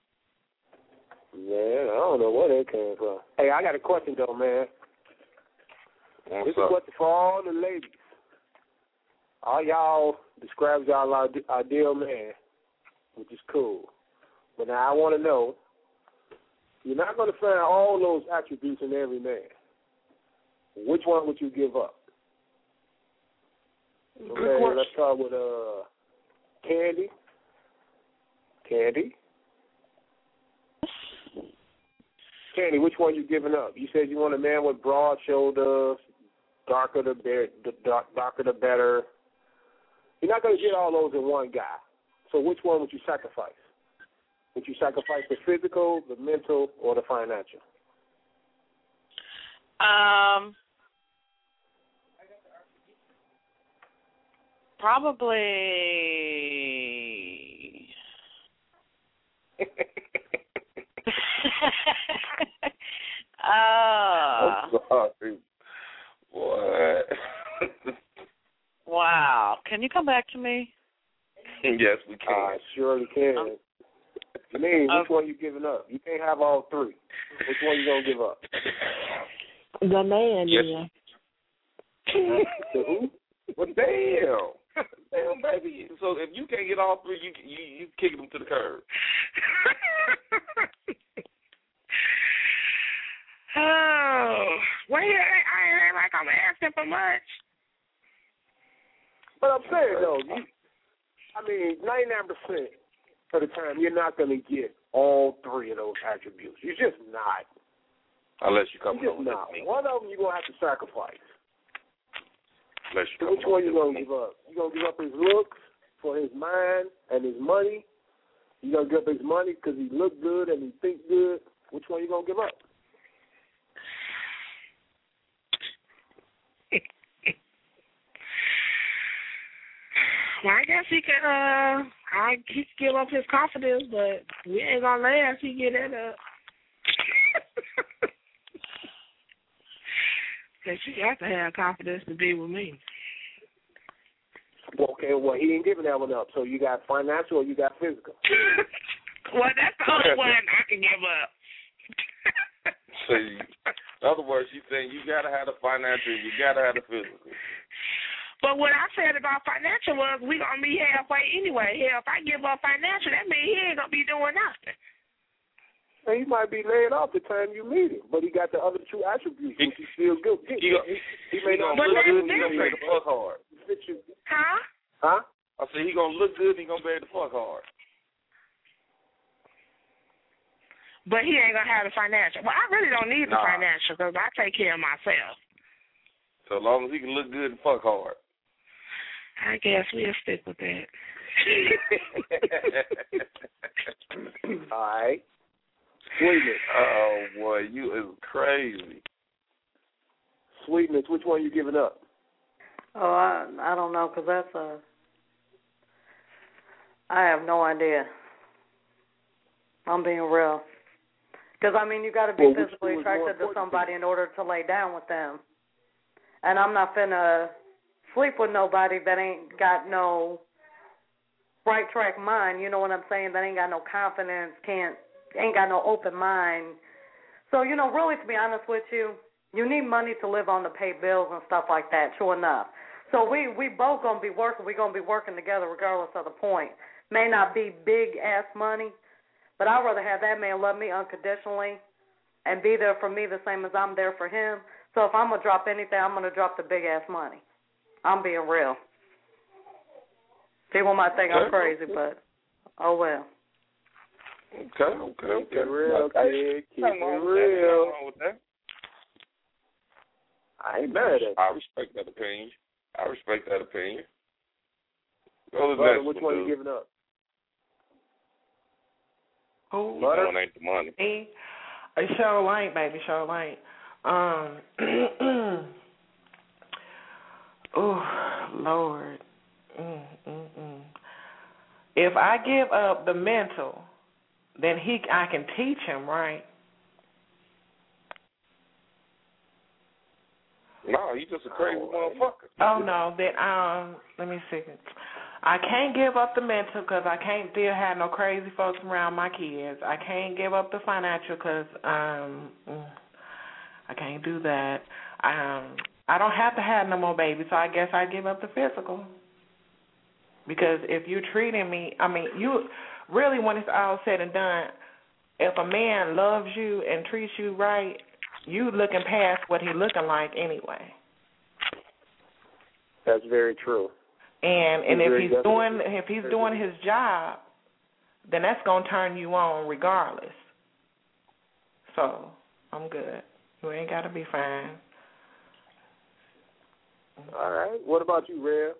Man, I don't know where that came from. Hey, I got a question though, man. This is a question for all the ladies. All y'all describes y'all our ideal man, which is cool. But now I want to know, you're not going to find all those attributes in every man. Which one would you give up? Okay, let's start with Candy. Candy, which one you giving up? You said you want a man with broad shoulders, darker the better. You're not going to get all those in one guy. So which one would you sacrifice? Would you sacrifice the physical, the mental, or the financial? Probably. I'm sorry. What? Wow. Can you come back to me? Yes, we can. I surely can. Which one you giving up? You can't have all three. Which one you gonna give up? The man, yes. The who? Well, damn, baby. So if you can't get all three, you kick them to the curb. Well, I ain't like I'm asking for much. But I'm saying though, 99% of the time you're not going to get all three of those attributes. You're just not. Unless you come along with me. One of them you're going to have to sacrifice. Unless you so which one you going to give up? You going to give up his looks for his mind and his money? You going to give up his money because he look good and he think good? Which one you going to give up? Well, I guess he can. He can give up his confidence, but we ain't gonna last. He get that up. Cause she got to have confidence to be with me. Okay, well he ain't giving that one up. So you got financial or you got physical? Well, that's the only one I can give up. So, in other words, you saying you gotta have the financial, you gotta have the physical. But what I said about financial was we going to be halfway anyway. Hell, if I give up financial, that means he ain't going to be doing nothing. And he might be laid off the time you meet him, but he got the other two attributes, which he still good. He may not look good, he going to be able to fuck hard. Huh? I said he going to look good, he going to be able to fuck hard. But he ain't going to have the financial. Well, I really don't need the financial because I take care of myself. So as long as he can look good and fuck hard. I guess we'll stick with that. All right. Sweetness. Oh, boy, you is crazy. Sweetness, which one you giving up? Oh, I don't know, because that's I have no idea. I'm being real. Because, you got to be physically attracted to somebody in order to lay down with them. And I'm not finna sleep with nobody that ain't got no right track mind, you know what I'm saying, that ain't got no confidence, ain't got no open mind. So, really, to be honest with you, you need money to live on to pay bills and stuff like that, true enough. So we both going to be working. We're going to be working together regardless of the point. May not be big-ass money, but I'd rather have that man love me unconditionally and be there for me the same as I'm there for him. So if I'm going to drop anything, I'm going to drop the big-ass money. I'm being real. People might think I'm crazy, but oh well. Okay. Keep it real, kid. Keep it real. I ain't mad at it. I respect that opinion. Go to the Butter, next which one you giving up? Who? Butter? One ain't the money. Me? Cheryl ain't, baby. Cheryl ain't. Oh, Lord. If if I give up the mental, then I can teach him, right? No, you just a crazy motherfucker. Oh no, then let me see. I can't give up the mental because I can't still have no crazy folks around my kids. I can't give up the financial because I can't do that. I don't have to have no more babies, so I guess I give up the physical. Because if you're treating me, I mean, you really, when it's all said and done, if a man loves you and treats you right, you looking past what he looking like anyway. That's very true. And if he's doing his job, then that's gonna turn you on regardless. So I'm good. You ain't gotta be fine. All right. What about you, Rev?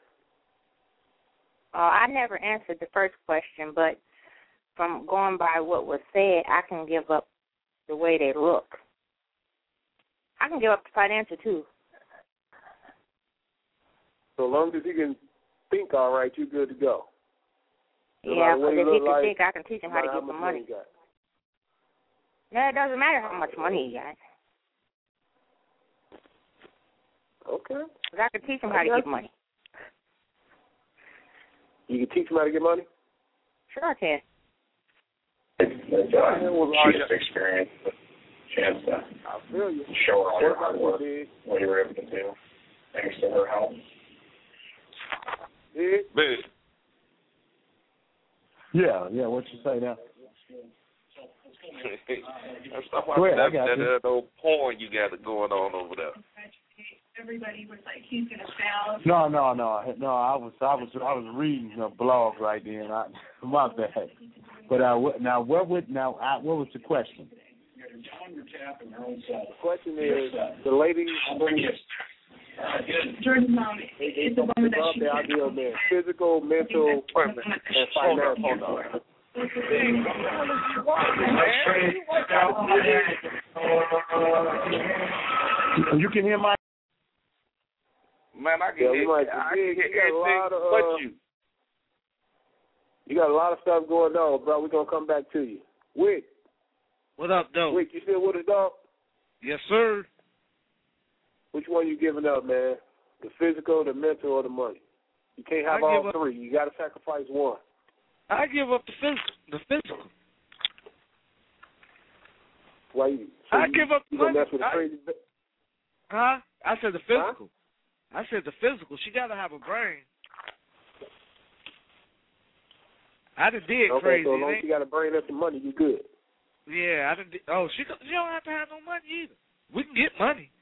I never answered the first question, but from going by what was said, I can give up the way they look. I can give up the financial too. So long as he can think all right, you're good to go. Yeah, because if he can think, I can teach him how to get some money. No, it doesn't matter how much money he got. Okay. Because I can teach him how to get money. You can teach him how to get money? Sure I can. She's experience, the chance to show her all your hard work, what you were able to do, thanks to her help. Big. Yeah, what you say now? Stop watching that old porn you got going on over there. Everybody was like, he's gonna fail. No. I was reading a blog right then. My bad. But what was the question? The question is, the lady. Jordan's mom is the woman that she ideal man, physical, mental, and financial. You can hear my. Man, I can hear everything but you. You got a lot of stuff going on, bro. We're going to come back to you. Wick. What up, though? Wick, you still with us, dog? Yes, sir. Which one you giving up, man? The physical, the mental, or the money? You can't have all three. You got to sacrifice one. I give up the physical. Why you? I give up the money. Mess with crazy. Huh? I said the physical. Huh? I said the physical. She got to have a brain. I done did crazy. So as long as you got a brain and some money, you good. Yeah, I done did. Oh, she don't have to have no money either. We can get money.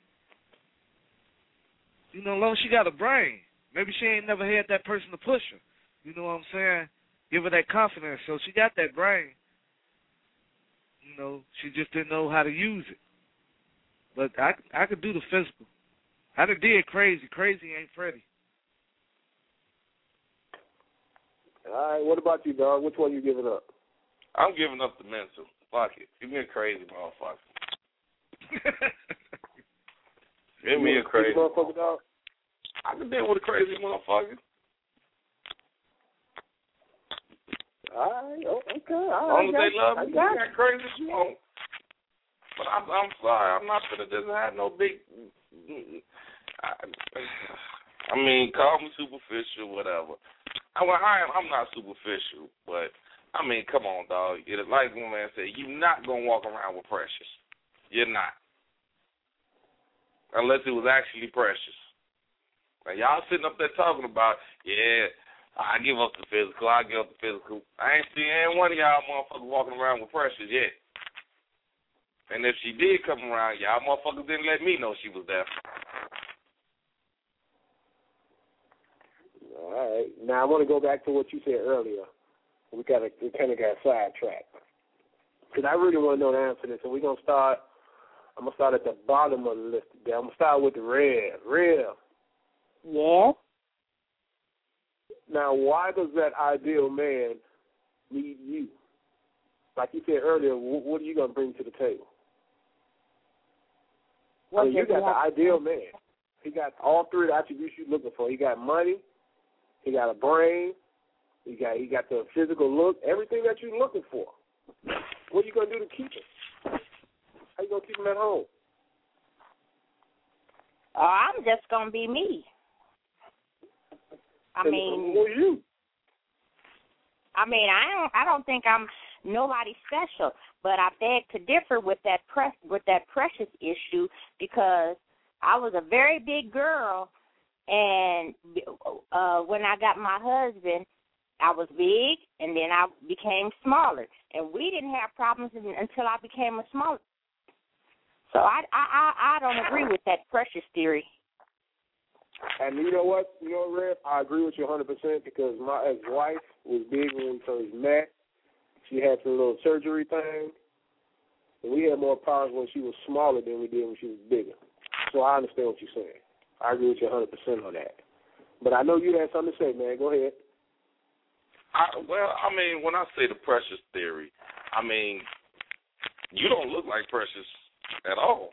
You know, as long as she got a brain. Maybe she ain't never had that person to push her. You know what I'm saying? Give her that confidence. So she got that brain. You know, she just didn't know how to use it. But I could do the physical. I done did crazy. Crazy ain't Freddie. All right, what about you, dog? Which one you giving up? I'm giving up the mental. Fuck it. Give me a crazy motherfucker. Give me a crazy motherfucker, dog. I can deal with a crazy motherfucker. All right, okay. As long as they love me, you got crazy as you want. But I'm sorry, I'm not gonna just have no big. I mean, call me superficial, whatever. I'm not superficial, but I mean, come on, dog. Like one man said, you're not gonna walk around with Precious. You're not, unless it was actually Precious. Now, y'all sitting up there talking about, yeah, I give up the physical. I give up the physical. I ain't seen any one of y'all motherfuckers walking around with Precious yet. And if she did come around, y'all motherfuckers didn't let me know she was there. All right. Now I want to go back to what you said earlier. We kind of got sidetracked. Because I really want to know the answer to this. So I'm going to start at the bottom of the list today. I'm going to start with the Rev. Rev. Yes? Now, why does that ideal man need you? Like you said earlier, what are you going to bring to the table? You got the ideal man. He got all three of the attributes you're looking for. He got money. He got a brain. He got the physical look, everything that you're looking for. What are you gonna do to keep him? How you gonna keep him at home? I'm just gonna be me. I mean, who are you? I don't think I'm nobody special, but I beg to differ with that precious issue, because I was a very big girl, and when I got my husband, I was big, and then I became smaller, and we didn't have problems until I became a smaller. So I don't agree with that precious theory. And you know what? You know, Rev, I agree with you 100% because my ex-wife was big when we first met. She had some little surgery thing. And we had more powers when she was smaller than we did when she was bigger. So I understand what you're saying. I agree with you 100% on that. But I know you had something to say, man. Go ahead. When I say the precious theory, you don't look like Precious at all.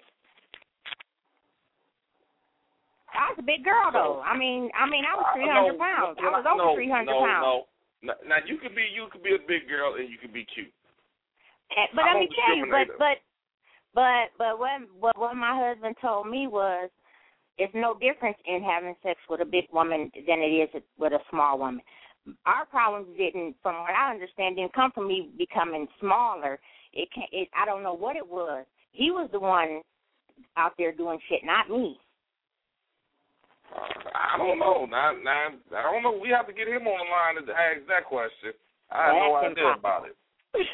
I was a big girl, though. I was 300 pounds. I was over 300 pounds. No. Now you could be a big girl and you could be cute. But let me tell you, but what my husband told me was, it's no difference in having sex with a big woman than it is with a small woman. Our problems from what I understand, didn't come from me becoming smaller. I don't know what it was. He was the one out there doing shit, not me. I don't know. I don't know. We have to get him on the line to ask that question. I have no idea about it.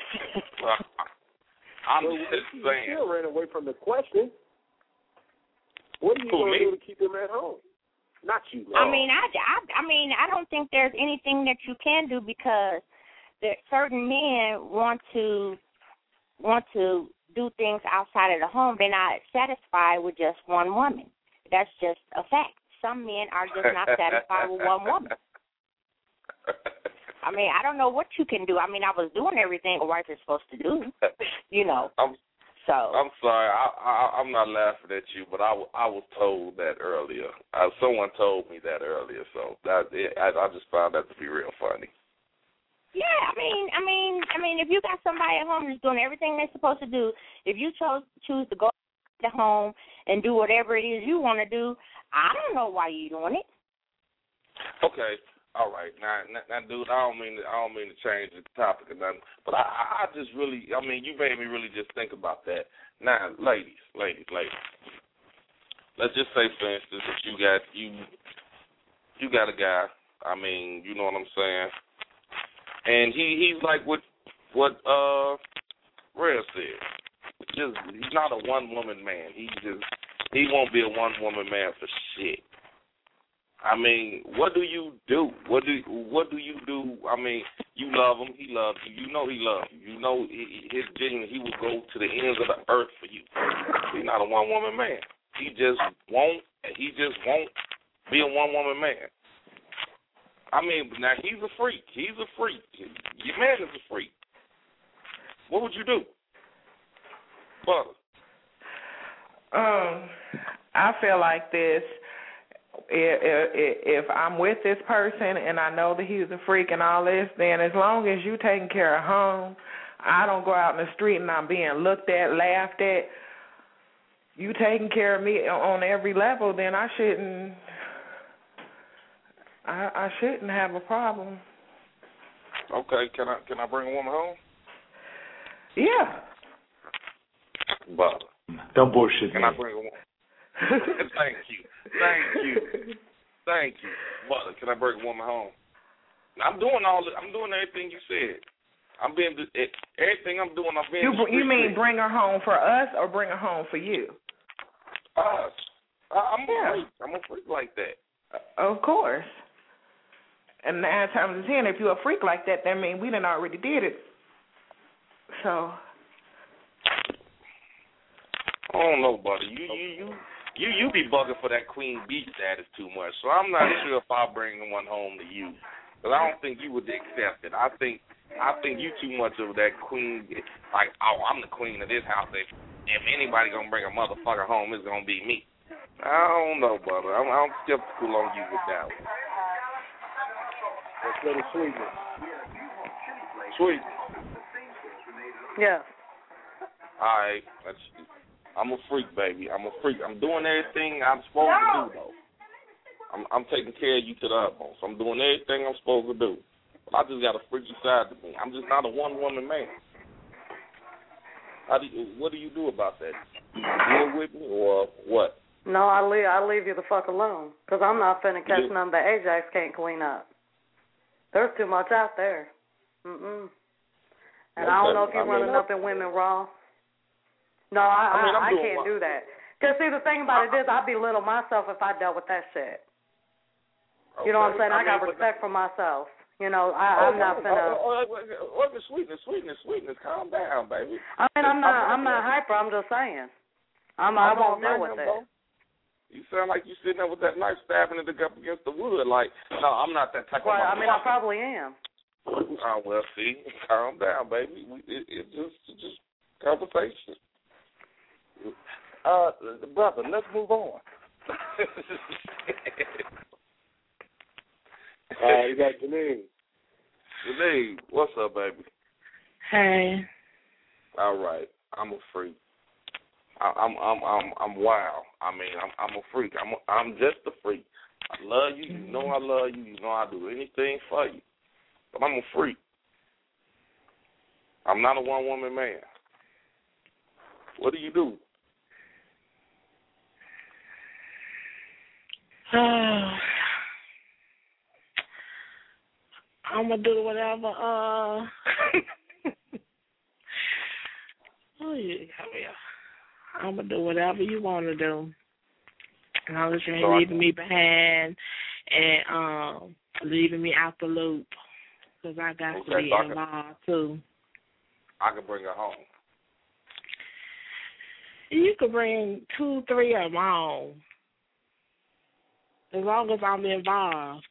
I'm just saying. You still ran away from the question. What are you going to do to keep him at home? Not you, man. I don't think there's anything that you can do, because there certain men want to do things outside of the home. They're not satisfied with just one woman. That's just a fact. Some men are just not satisfied with one woman. I don't know what you can do. I was doing everything a wife is supposed to do, you know. I'm sorry. I'm not laughing at you, but I was told that earlier. Someone told me that earlier, so I just found that to be real funny. Yeah, if you got somebody at home that's doing everything they're supposed to do, if you choose to go to home and do whatever it is you want to do, I don't know why you're doing it. Okay, all right. Now, dude, I don't mean to change the topic or nothing, but I just really, you made me really just think about that. Now, ladies, let's just say, for instance, that you got a guy. You know what I'm saying, and he's like what Rhea said. He's not a one-woman man. He won't be a one-woman man for shit. What do you do? What do you do? You love him. He loves you. You know he loves you. You know his genuine. He will go to the ends of the earth for you. He's not a one-woman man. He just won't be a one-woman man. Now he's a freak. Your man is a freak. What would you do? Butter. I feel like this. If I'm with this person and I know that he's a freak and all this, then as long as you taking care of home, I don't go out in the street and I'm being looked at, laughed at, you taking care of me on every level, then I shouldn't have a problem. Okay, can I bring a woman home? Yeah. Butter. Don't bullshit. Can I bring a woman? Thank you. Butter, can I bring a woman home? I'm doing everything you said. Everything I'm doing. You mean bring her home for us or bring her home for you? Us. I'm a freak like that. Of course. And 9 times out of 10, if you're a freak like that, that means we done already did it. So. I don't know, buddy. You be bugging for that queen bee status too much, so I'm not sure if I'll bring one home to you, because I don't think you would accept it. I think you too much of that queen, like, oh, I'm the queen of this house. If anybody gonna bring a motherfucker home, it's gonna be me. I don't know, brother. I'm skeptical on you with that one. instead of sweetness. Sweetness. Yeah. All right. I'm a freak, baby. I'm a freak. I'm doing everything I'm supposed to do, though. I'm taking care of you to the utmost. I'm doing everything I'm supposed to do. But I just got a freaky side to me. I'm just not a one-woman man. What do you do about that? You deal with me or what? No, I leave you the fuck alone. Because I'm not finna catch nothing that Ajax can't clean up. There's too much out there. And I don't know if you're running up in women raw. No, I can't do that. Because, see, the thing about it is I belittle myself if I dealt with that shit. Okay. You know what I'm saying? I got respect for myself. You know, I'm not finna. What's the sweetness? Calm down, baby. I mean, I'm not hyper. I'm just saying. I won't deal with it. You sound like you sitting there with that knife stabbing it up against the wood. Like, no, I'm not that type of. I mean, I probably am. Oh well, see, calm down, baby. It's just conversation. Brother, let's move on. You got Janine. Janine, what's up, baby? Hey. All right, I'm a freak. I'm wild. I mean, I'm a freak. I'm just a freak. I love you. You know I love you. You know I do anything for you. But I'm a freak. I'm not a one-woman man. What do you do? I'm going to do whatever. I'm going to do whatever you want to do. As long as you ain't leaving me behind and leaving me out the loop. Because I got to be involved, too. I can bring her home. You can bring 2, 3 of them home. As long as I'm involved.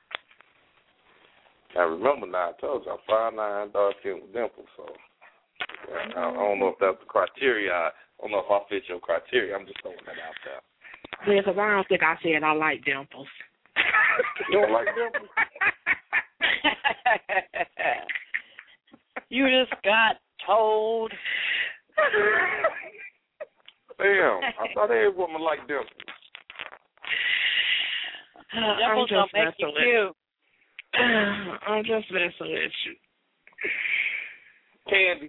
I remember now, I told you, I'm 5'9", dark-skinned with dimples, so I don't know if that's the criteria. I don't know if I fit your criteria. I'm just throwing that out there. Yeah, because I don't think I said I like dimples. You don't like dimples? You just got told. Damn, I thought every woman liked dimples. Dimples don't make you cute. I'm just messing with you. Candy.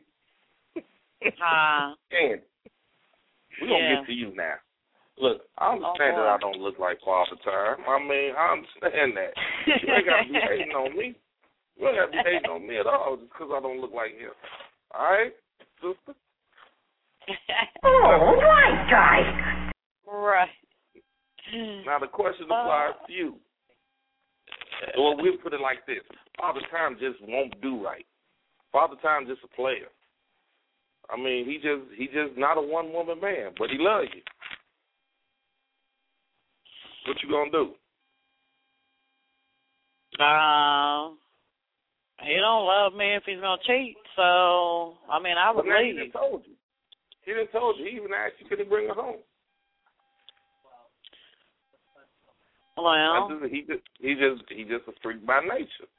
Candy. We're going to get to you now. Look, I understand that I don't look like Father Time. I mean, I understand that. You ain't got to be hating on me. You ain't got to be hating on me at all just because I don't look like him. All right, sister? Right, guys. Right. Now, the question applies to you. Or we'll put it like this. Father Time just won't do right. Father Time just a player. I mean, he just not a one-woman man, but he loves you. What you gonna do? He don't love me if he's gonna cheat. So I mean, I would leave. He done told you. He done told you. He even asked you could he bring her home. Well, he just a freak by nature.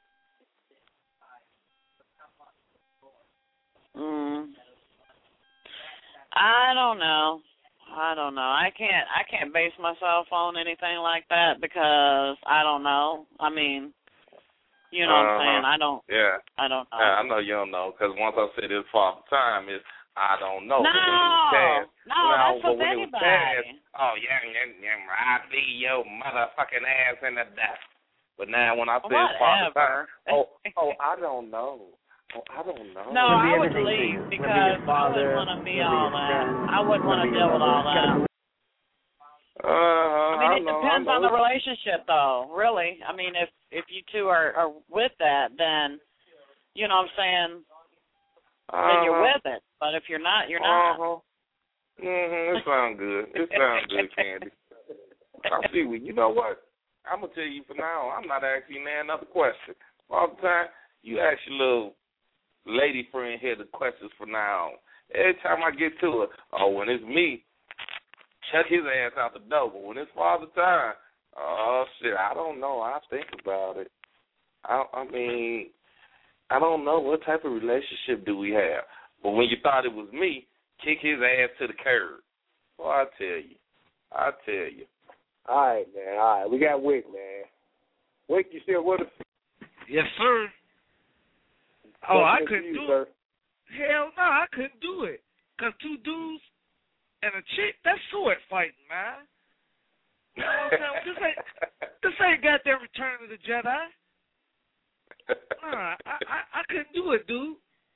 I don't know. I can't base myself on anything like that because I don't know. I mean, you know what I'm saying? I don't. Yeah. I don't know. I know you don't know because once I said it's Father Time, is I don't know. That's with anybody. I be your motherfucking ass in the death. But now when I say Father Time, I don't know. I don't know. No, I would leave because I wouldn't want to be all that. I wouldn't want to deal with all that. I mean, it depends on the relationship, though. Really, I mean, if you two are with that, then you know what I'm saying. Then you're with it. But if you're not, you're not. It sounds good. It sounds good, Candy. I see what. You know what? I'm gonna tell you for now. I'm not asking you another question. All the time, you ask your little lady friend here the questions for now. Every time I get to it, when it's me, shut his ass out the door. But when it's Father Time, shit, I don't know. I think about it. I mean, I don't know what type of relationship do we have. But when you thought it was me, kick his ass to the curb. Well, I tell you. All right, man. All right, we got Wick, man. Wick, you still with us? Yes, sir. Oh, I couldn't do it. Hell no, I couldn't do it. Because two dudes and a chick, that's sword fighting, man. You know what I'm saying? This ain't goddamn Return of the Jedi. Nah, I couldn't do it, dude.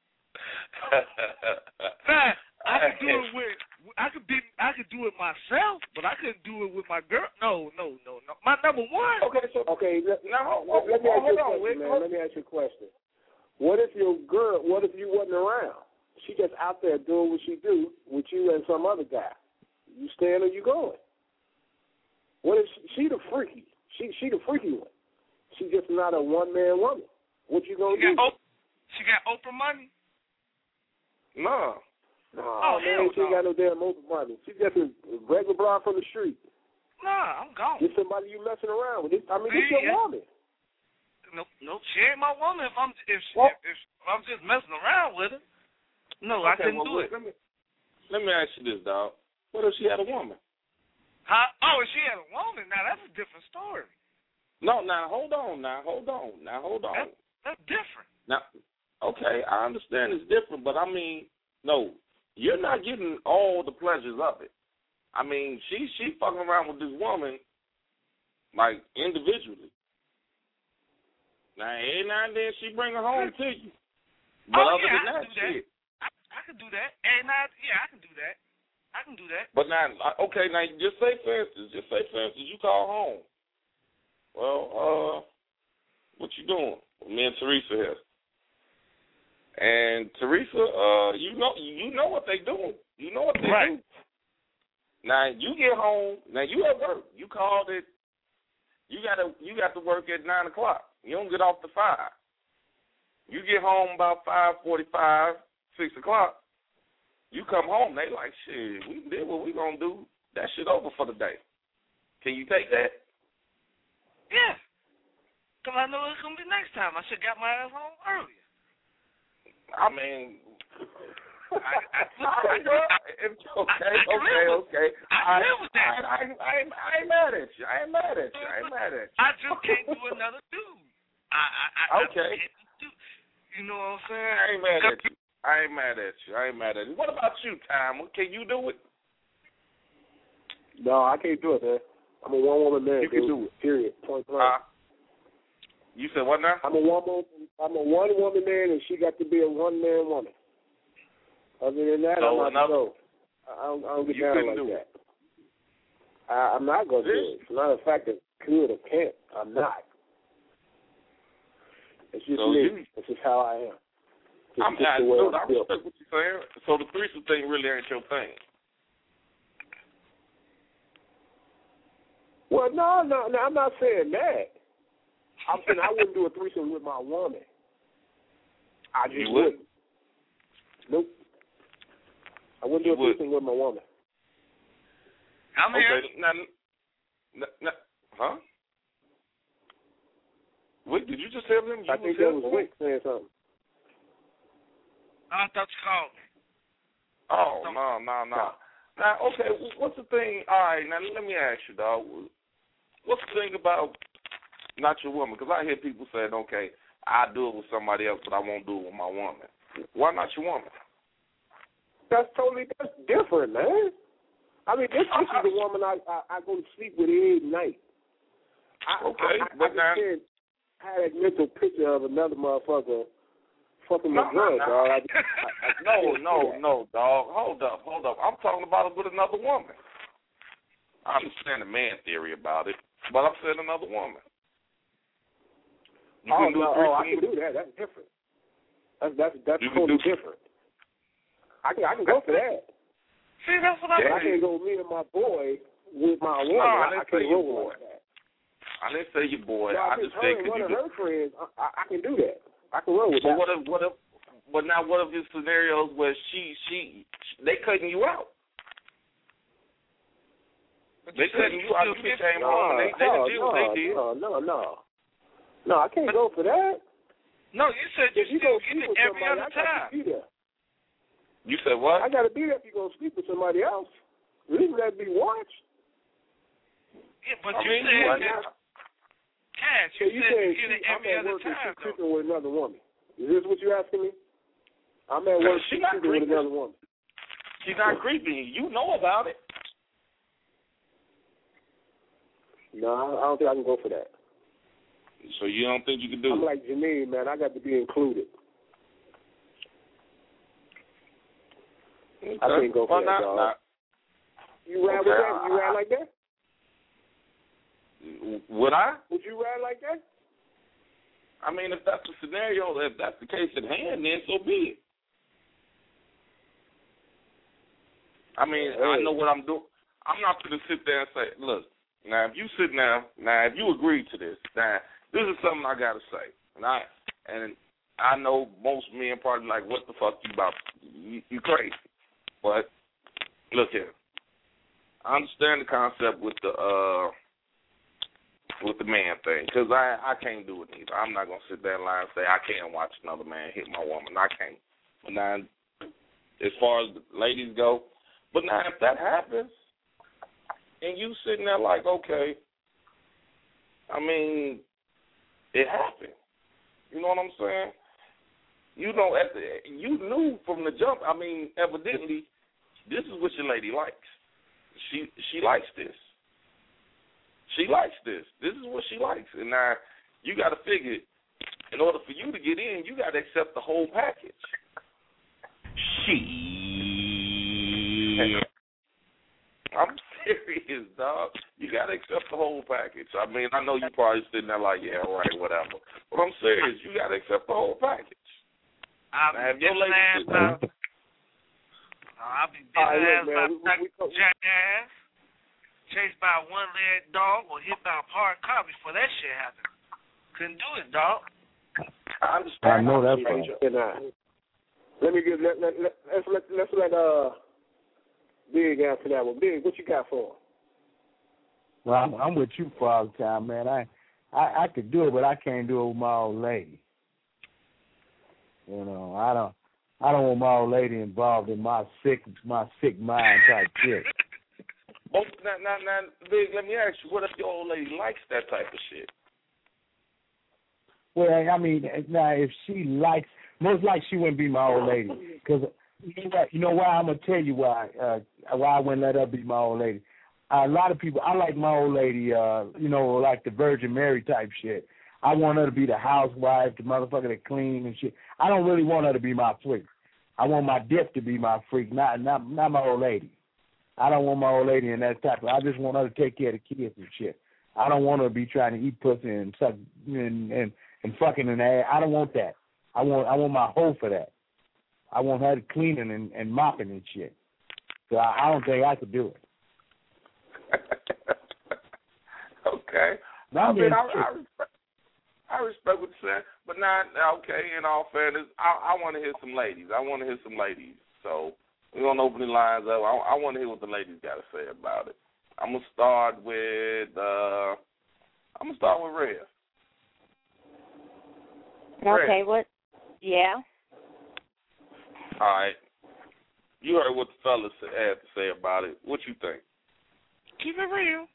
Man, I could do it with I could do it myself, but I couldn't do it with my girl. No. My number one. Okay. Let me ask you a question. What if you wasn't around? She just out there doing what she do with you and some other guy. You staying or you going? What if she the freaky? She the freaky one. She just not a one-man woman. What you gonna do? She got Oprah money? No. Oh, man, she ain't got no damn Oprah money. She just a regular broad from the street. Nah, I'm gone. Get somebody you messing around with. This your woman. Nope, she ain't my woman if I'm just messing around with her. No, I couldn't do it. Let me ask you this, dog. What if she had a woman? Huh? Oh, if she had a woman, now that's a different story. No, now hold on. That's different. Now, okay, I understand it's different, but I mean, no, you're not getting all the pleasures of it. I mean, she fucking around with this woman, like, individually. Now, every now and then she bring her home to you. But other than that, shit. I can do that. And I can do that. I can do that. But now, okay, now just say for instance, you call home. Well, what you doing? Me and Teresa here. And Teresa, you know what they doing. You know what they do. Now you get home. Now you at work. You called it. You got to work at 9:00. You don't get off till 5. You get home about 5:45, 6 o'clock. You come home. They like, shit. We did what we gonna do. That shit over for the day. Can you take that? Yeah. Because I know it's going to be next time. I should have got my ass home earlier. I mean, okay. I live with that. I ain't mad at you. I just can't do another dude. Okay. You know what I'm saying? I ain't mad at you. What about you, Tom? Can you do it? No, I can't do it, man. I'm a one-woman man. You can do it. Period. Point blank. You said what now? I'm a one-woman man, and she got to be a one-man woman. Other than that, I'm not go. I don't get down like that. I'm not going to do it. It's not a fact that could or can't. I'm not. It's just me. It's just how I am. I respect what you're saying. So the threesome thing really ain't your thing. Well, no, I'm not saying that. I'm saying I wouldn't do a threesome with my woman. I just wouldn't. Nope. I wouldn't do a threesome with my woman. I'm here. Now, huh? Wick, did you just say something? I think that was Wick saying something. I thought you called me. Oh, no. Now, okay, what's the thing? All right, now let me ask you, dog. What's the thing about not your woman? Because I hear people saying, okay, I do it with somebody else, but I won't do it with my woman. Why not your woman? That's different, man. I mean, this is the woman I go to sleep with every night. I can't have that mental picture of another motherfucker fucking my girl, dog. No, dog. Hold up. I'm talking about it with another woman. I understand the man theory about it, but I'm saying another woman. I can do that. That's different. That's totally different. I can go for that. See, that's what I can't go me and my boy with my woman. No, I didn't say your boy. Like that. I didn't say your boy. I just said one of her friends. I can do that. I can roll with that. What if there's scenarios where they cutting you out? They cutting you out. You became home. They did. No. No, I can't go for that. No, you said you still get it every other time. You said what? I got to be there if you're going to sleep with somebody else. At least let me watch. Yeah, but you said that. Cash, you said you get it every other time. She's sleeping with another woman. Is this what you're asking me? I'm at work. She's sleeping with another woman. She's not creepy. You know about it. No, I don't think I can go for that. So you don't think you can do it? I'm like Janine, man. I got to be included. Okay. I can't go for that, dog. Not? You ride with that? You ride like that? Would I? Would you ride like that? I mean, if that's the scenario, if that's the case at hand, then so be it. I mean, I know what I'm doing. I'm not going to sit there and say, look, now, if you sit down, if you agree to this, now, this is something I got to say. And I know most men probably like, what the fuck you about? You crazy. But, look here. I understand the concept with the man thing, because I can't do it either. I'm not going to sit there and lie and say I can't watch another man hit my woman. I can't. But now, as far as the ladies go, but now if that happens, and you sitting there like, okay, I mean, it happened. You know what I'm saying? You know, you knew from the jump. I mean, evidently, this is what your lady likes. She likes this. She likes this. This is what she likes. And now you got to figure, in order for you to get in, you got to accept the whole package. I'm serious, dog. You got to accept the whole package. I mean, I know you probably sitting there like, yeah, all right, whatever. But I'm serious. You got to accept the whole package. I'll be dissing ass about jackass, chased by a one-legged dog, or hit by a parked car before that shit happened. Couldn't do it, dog. I know that's right. Let's let Big answer that one. Big, what you got for him? Well, I'm with you for all the time, man. I could do it, but I can't do it with my old lady. You know, I don't want my old lady involved in my sick mind type shit. Oh, now, Big, let me ask you, what if your old lady likes that type of shit? Well, I mean, now if she likes, most likely she wouldn't be my old lady, because you know why? I'm gonna tell you why I wouldn't let her be my old lady. A lot of people, I like my old lady, you know, like the Virgin Mary type shit. I want her to be the housewife, the motherfucker that clean and shit. I don't really want her to be my freak. I want my dick to be my freak, not my old lady. I don't want my old lady in that type of. I just want her to take care of the kids and shit. I don't want her to be trying to eat pussy and suck and fucking in the ass. I don't want that. I want my hoe for that. I want her cleaning and mopping and shit. So I don't think I could do it. Okay. I respect what you're saying, but now, okay, in all fairness, I want to hear some ladies. So we're going to open the lines up. I want to hear what the ladies got to say about it. I'm going to start with Rev. Okay, what? Yeah. All right. You heard what the fellas had to say about it. What you think? Keep it real.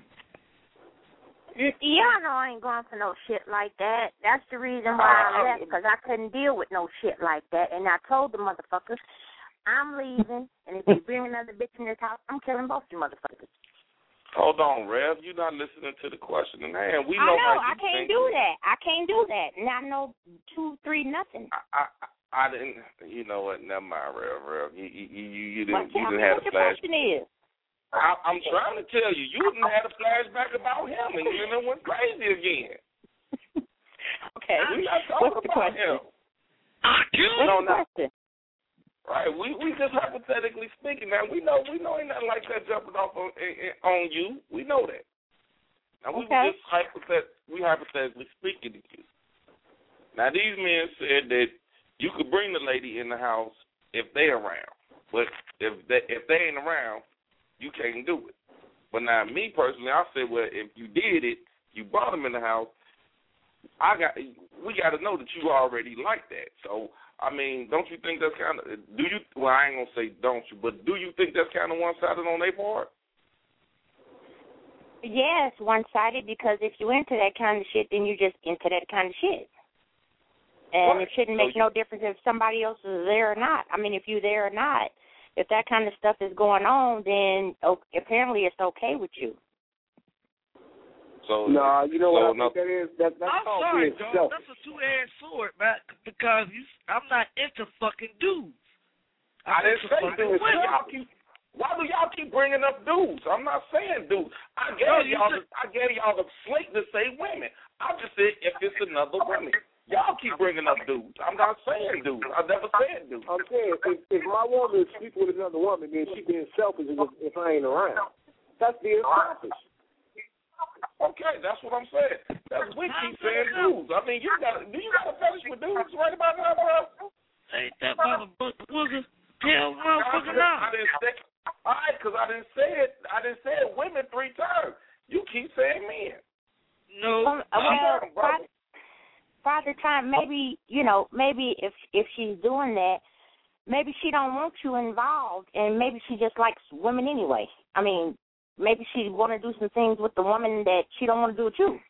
Y'all know I ain't going for no shit like that. That's the reason why I left, because I couldn't deal with no shit like that. And I told the motherfuckers, I'm leaving, and if you bring another bitch in this house, I'm killing both you motherfuckers. Hold on, Rev. You're not listening to the question in hand. I know. I can't do that. I can't do that. Not no 2-3 nothing. I didn't. You know what? Never mind, Rev. You didn't. You didn't have a flash. Question is. I'm trying to tell you. You didn't have a flashback about him, and you then went crazy again. Okay. We're not talking about him. What's the question? Right. We just hypothetically speaking. Now we know ain't nothing like that jumping off on you. We know that. Now we were just hypothetically speaking to you. Now these men said that you could bring the lady in the house if they around, but if they ain't around, you can't do it. But now me personally, I said, well, if you did it, you brought them in the house, we got to know that you already like that. So, I mean, don't you think that's kind of, well, I ain't going to say don't you, but do you think that's kind of one-sided on their part? Yes, one-sided, because if you into that kind of shit, then you're just into that kind of shit. And it shouldn't make no difference if somebody else is there or not. I mean, if you're there or not. If that kind of stuff is going on, then apparently it's okay with you. So no, you know what I think that is? That's I'm sorry, dog. That's a two-edged sword, man. Because I'm not into fucking dudes. I didn't say dudes. Why do y'all keep bringing up dudes? I'm not saying dudes. I gave y'all the slate to say women. I just said if it's another woman. Y'all keep bringing up dudes. I'm not saying dudes. I never said dudes. I'm saying if my woman is sleeping with another woman, then she being selfish if I ain't around. That's being selfish. Okay, that's what I'm saying. That's we keep saying dudes. I mean, do you got a fetish with dudes right about now, bro? Ain't that motherfucker? Tell motherfucker now. I didn't say. All right, because I didn't say it. I didn't say it women 3 times. You keep saying men. No. Father Time, maybe if she's doing that, maybe she don't want you involved, and maybe she just likes women anyway. I mean, maybe she want to do some things with the woman that she don't want to do with you.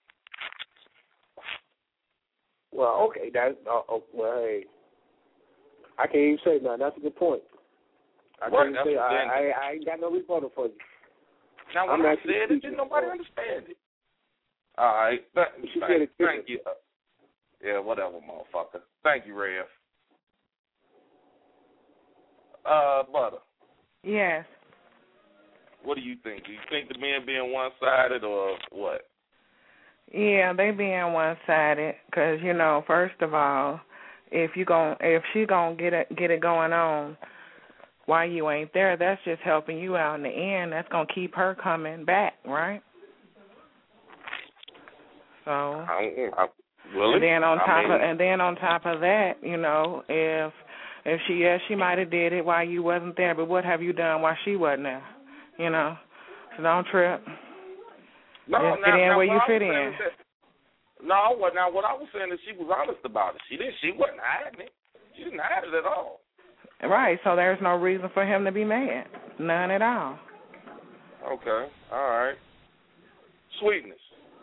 Well, okay, hey, I can't even say that. That's a good point. I ain't got no rebuttal for you. Now, when I said it, didn't nobody understand it. All right, thank you. Yeah, whatever, motherfucker. Thank you, Rev. Butter. Yes. What do you think? Do you think the men being one-sided or what? Yeah, they being one-sided because, first of all, if she gonna get it going on while you ain't there, that's just helping you out in the end. That's gonna keep her coming back, right? So. Really? And then on top of that, if she might have did it while you wasn't there, but what have you done while she wasn't there? So don't trip. Just get in where you fit in. Now what I was saying is she was honest about it. She wasn't hiding it. She didn't hide it at all. Right. So there's no reason for him to be mad. None at all. Okay. All right. Sweetness.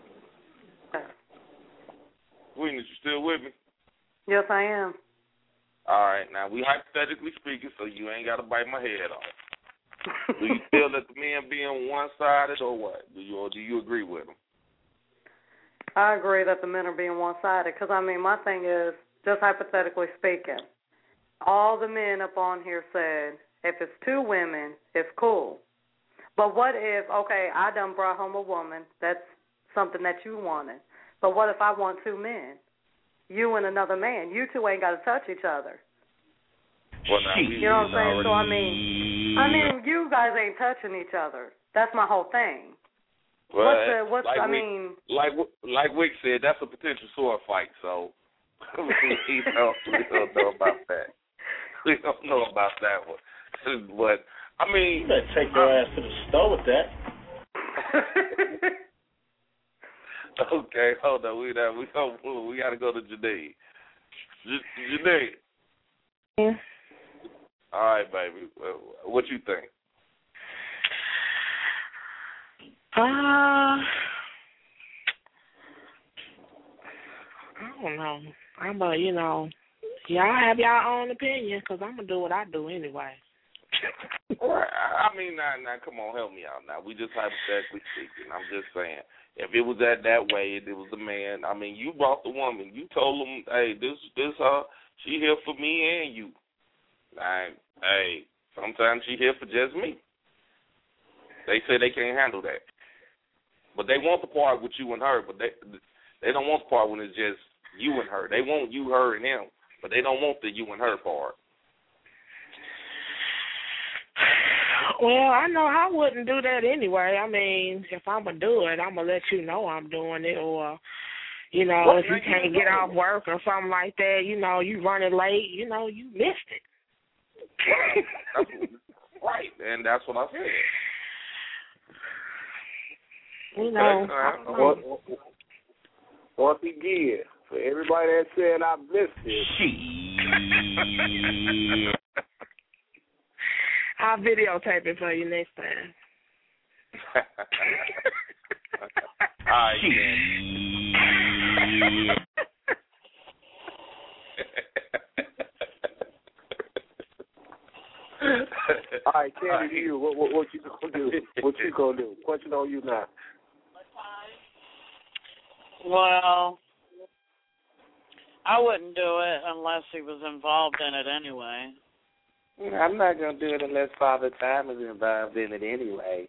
Sweetness, you still with me? Yes, I am. All right, now we hypothetically speaking, so you ain't got to bite my head off. Do you feel that the men being one-sided or what? Do you agree with them? I agree that the men are being one-sided because, my thing is, just hypothetically speaking, all the men up on here said, if it's 2 women, it's cool. But what if, okay, I done brought home a woman, that's something that you wanted. But what if I want 2 men? You and another man. You 2 ain't got to touch each other. Well, you know what I'm saying? So, I mean, you guys ain't touching each other. That's my whole thing. Well, like Wick said, that's a potential sword fight, so we don't know about that. We don't know about that one. But, you better take your ass to the store with that. Okay, hold on. We got to go to Janae. Janae. Yeah. All right, baby. What you think? I don't know. Y'all have y'all own opinion because I'm going to do what I do anyway. Right. Now, come on, help me out now. We just hypothetically speaking. I'm just saying. If it was that way, it was the man. You brought the woman. You told him, hey, this her. She here for me and you. Hey, sometimes she here for just me. They say they can't handle that. But they want the part with you and her, but they don't want the part when it's just you and her. They want you, her, and him, but they don't want the you and her part. Well, I know I wouldn't do that anyway. If I'm going to do it, I'm going to let you know I'm doing it. Or, if you can't get off work or something like that, you running late, you missed it. Right, and that's what I said. Once again, For everybody that said I missed it. I'll videotape it for you next time. All right, All right, Candy, you. What you gonna do? What you gonna do? Question on you now. Well, I wouldn't do it unless he was involved in it anyway. I'm not gonna do it unless Father Time is involved in it anyway.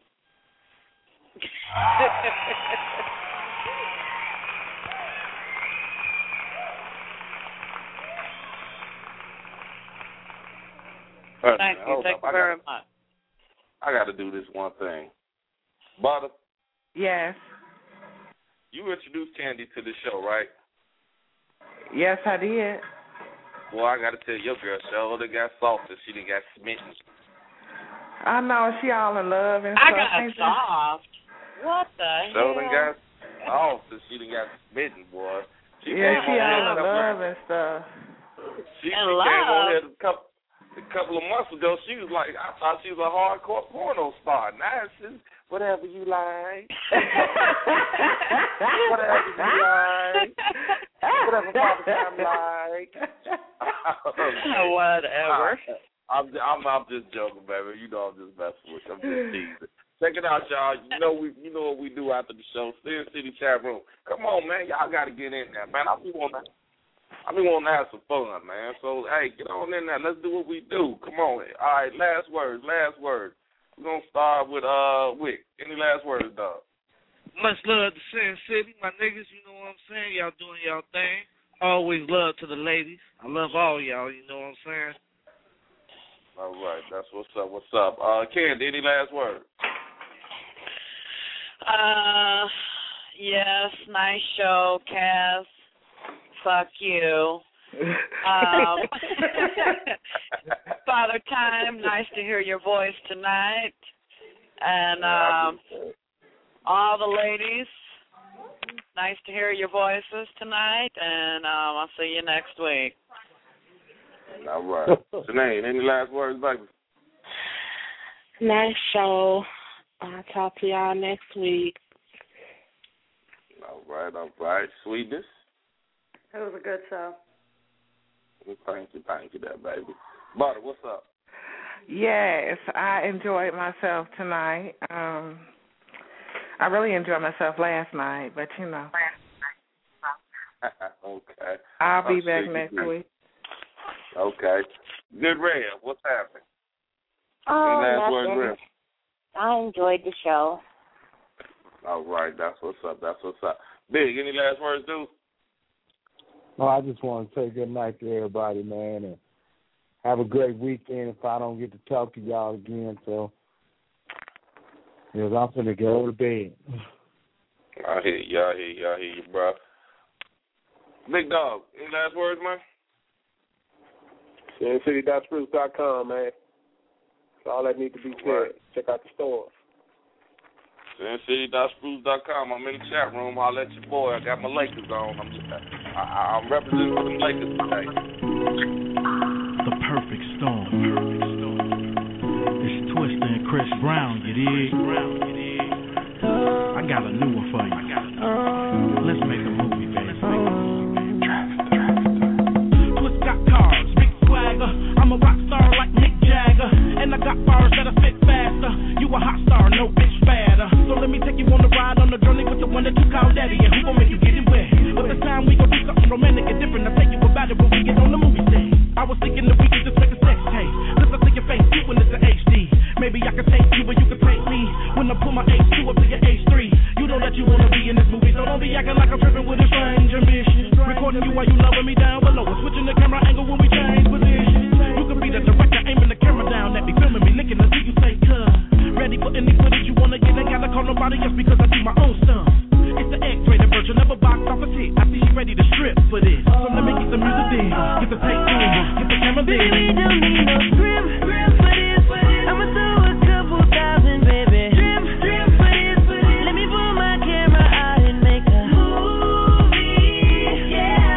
Thank you. Thank you very much. I got to do this one thing. Butter. Yes. You introduced Candy to the show, right? Yes, I did. Well, I got to tell your girl, she got salted. She done got smitten. I know, she all in love and I stuff. got soft. What the hell? She done got salted. She done got smitten, boy. She all in love and stuff. She came on here a couple of months ago. She was like, I thought she was a hardcore porno star. Now she's whatever you like. Whatever you like. Whatever Father Time like. Whatever. I'm just joking, baby. You know I'm just messing with you. I'm just teasing. Check it out, y'all. You know what we do after the show. Sin City Chat Room. Come on, man. Y'all got to get in there, man. I be wanting to have some fun, man. So, hey, get on in there. Let's do what we do. Come on. All right, last words. We're going to start with Wick. Any last words, dog? Much love to Sin City, my niggas. You know what I'm saying? Y'all doing y'all thing. Always love to the ladies. I love all y'all. You know what I'm saying? All right. That's what's up. Candy, any last words? Yes, nice show, Cass. Fuck you. Father Time, nice to hear your voice tonight. And all the ladies, nice to hear your voices tonight. And I'll see you next week. All right. Sinead, any last words, baby? Nice show. I'll talk to y'all next week. All right. Sweetness? It was a good show. Thank you there, baby. Butter, what's up? Yes, I enjoyed myself tonight. I really enjoyed myself last night, but you know. Okay. I'll be back next week. Okay. Good, Red. What's happening? Any last words, Red? I enjoyed the show. All right. That's what's up. Big, any last words, dude? No, I just want to say good night to everybody, man, and have a great weekend if I don't get to talk to y'all again. So, because I'm going to go to bed. I hear you, bro. Big Dog, any last words, man? SinCity.spruce.com, man. That's all that needs to be said. Right. Check out the store. SinCity.spruce.com. I'm in the chat room. I'll let your boy. I got my Lakers on. I'm representing for the Lakers today. The perfect storm. It's Twister and Chris Brown, you dig? I got a new one for you. Let's make a movie, baby. Twist got cars, big swagger. I'm a rock star like Mick Jagger. And I got bars that'll fit faster. You a hot star, no bitch badder. So let me take you on a ride on the journey with the one that you call daddy. And who gon' make you get it wet? But this time we gon' do something romantic and different. I'll tell you about it when we get on the movie stage. I was thinking that we could just make a sex tape. Let's not see your face, you when it's an HD. Maybe I can take you, but you can take me. When I put my H2 up to your H3. You know that you wanna be in this movie, so don't be acting like I'm tripping with a strange ambition. Recording you while you loving me down below. Switching the camera angle when we change position. You could be the director, aiming the camera down at me, filming me, licking until you say, ready for any footage you wanna get. Ain't gotta call nobody else because I do my own stuff. It's the X-rated version of a box office hit. I see she ready to strip for this. So let me get the music in, get the tape in, get the camera in. Baby, don't need no script for this. I'ma throw a couple thousand, baby. Script for this. Let me pull my camera out and make a movie. Yeah.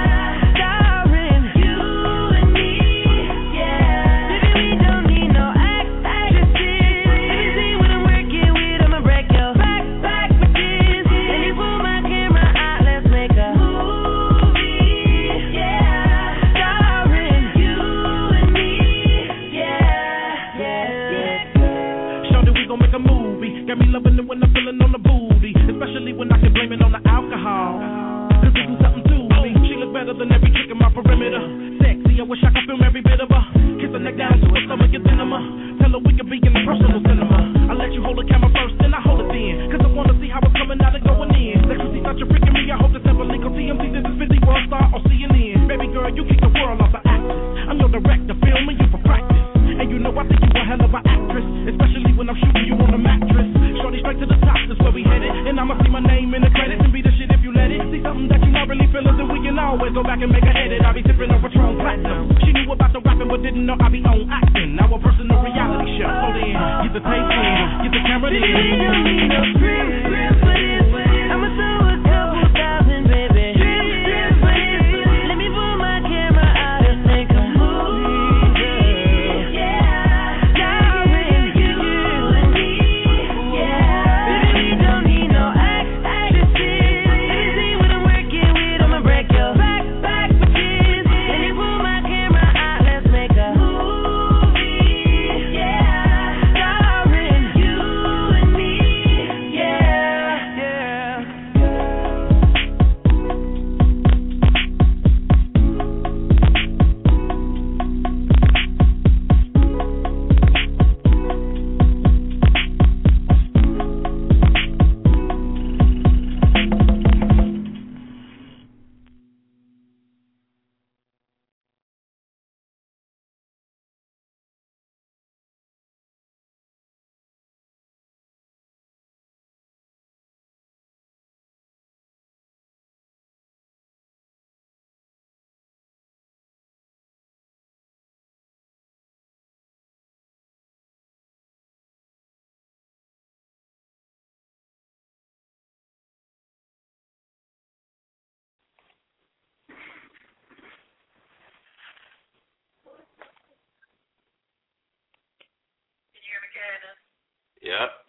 than every kick in my perimeter. Sexy, I wish I could film every bit of her. Kiss her neck down to her stomach, get cinema. Tell her we can be in the personal cinema. I let you hold the camera first, then I hold it then. Cause I wanna see how it's coming out and going in. Let you see such a freaking me, I hope this never leak on TMZ. This is 50 World Star or CNN. Baby girl, you keep the world off the axis. I'm your director, filming you for practice. And you know I think you a hell of an actress, especially when I'm shooting you on the mattress. Shorty straight to the top, that's where we headed. And I'ma see my name in the credits and be the shit if you let it. See something that you not really feeling, then we can always go back and make a edit. I be sipping on Patron Platinum. She knew about the rapping but didn't know I be on acting. Now a personal reality show. So then, get the tape in, get the camera in. Baby, don't need no script for this. I'ma throw a couple thousand, baby. Script for this. Let me pull my camera out and make a movie. Yep.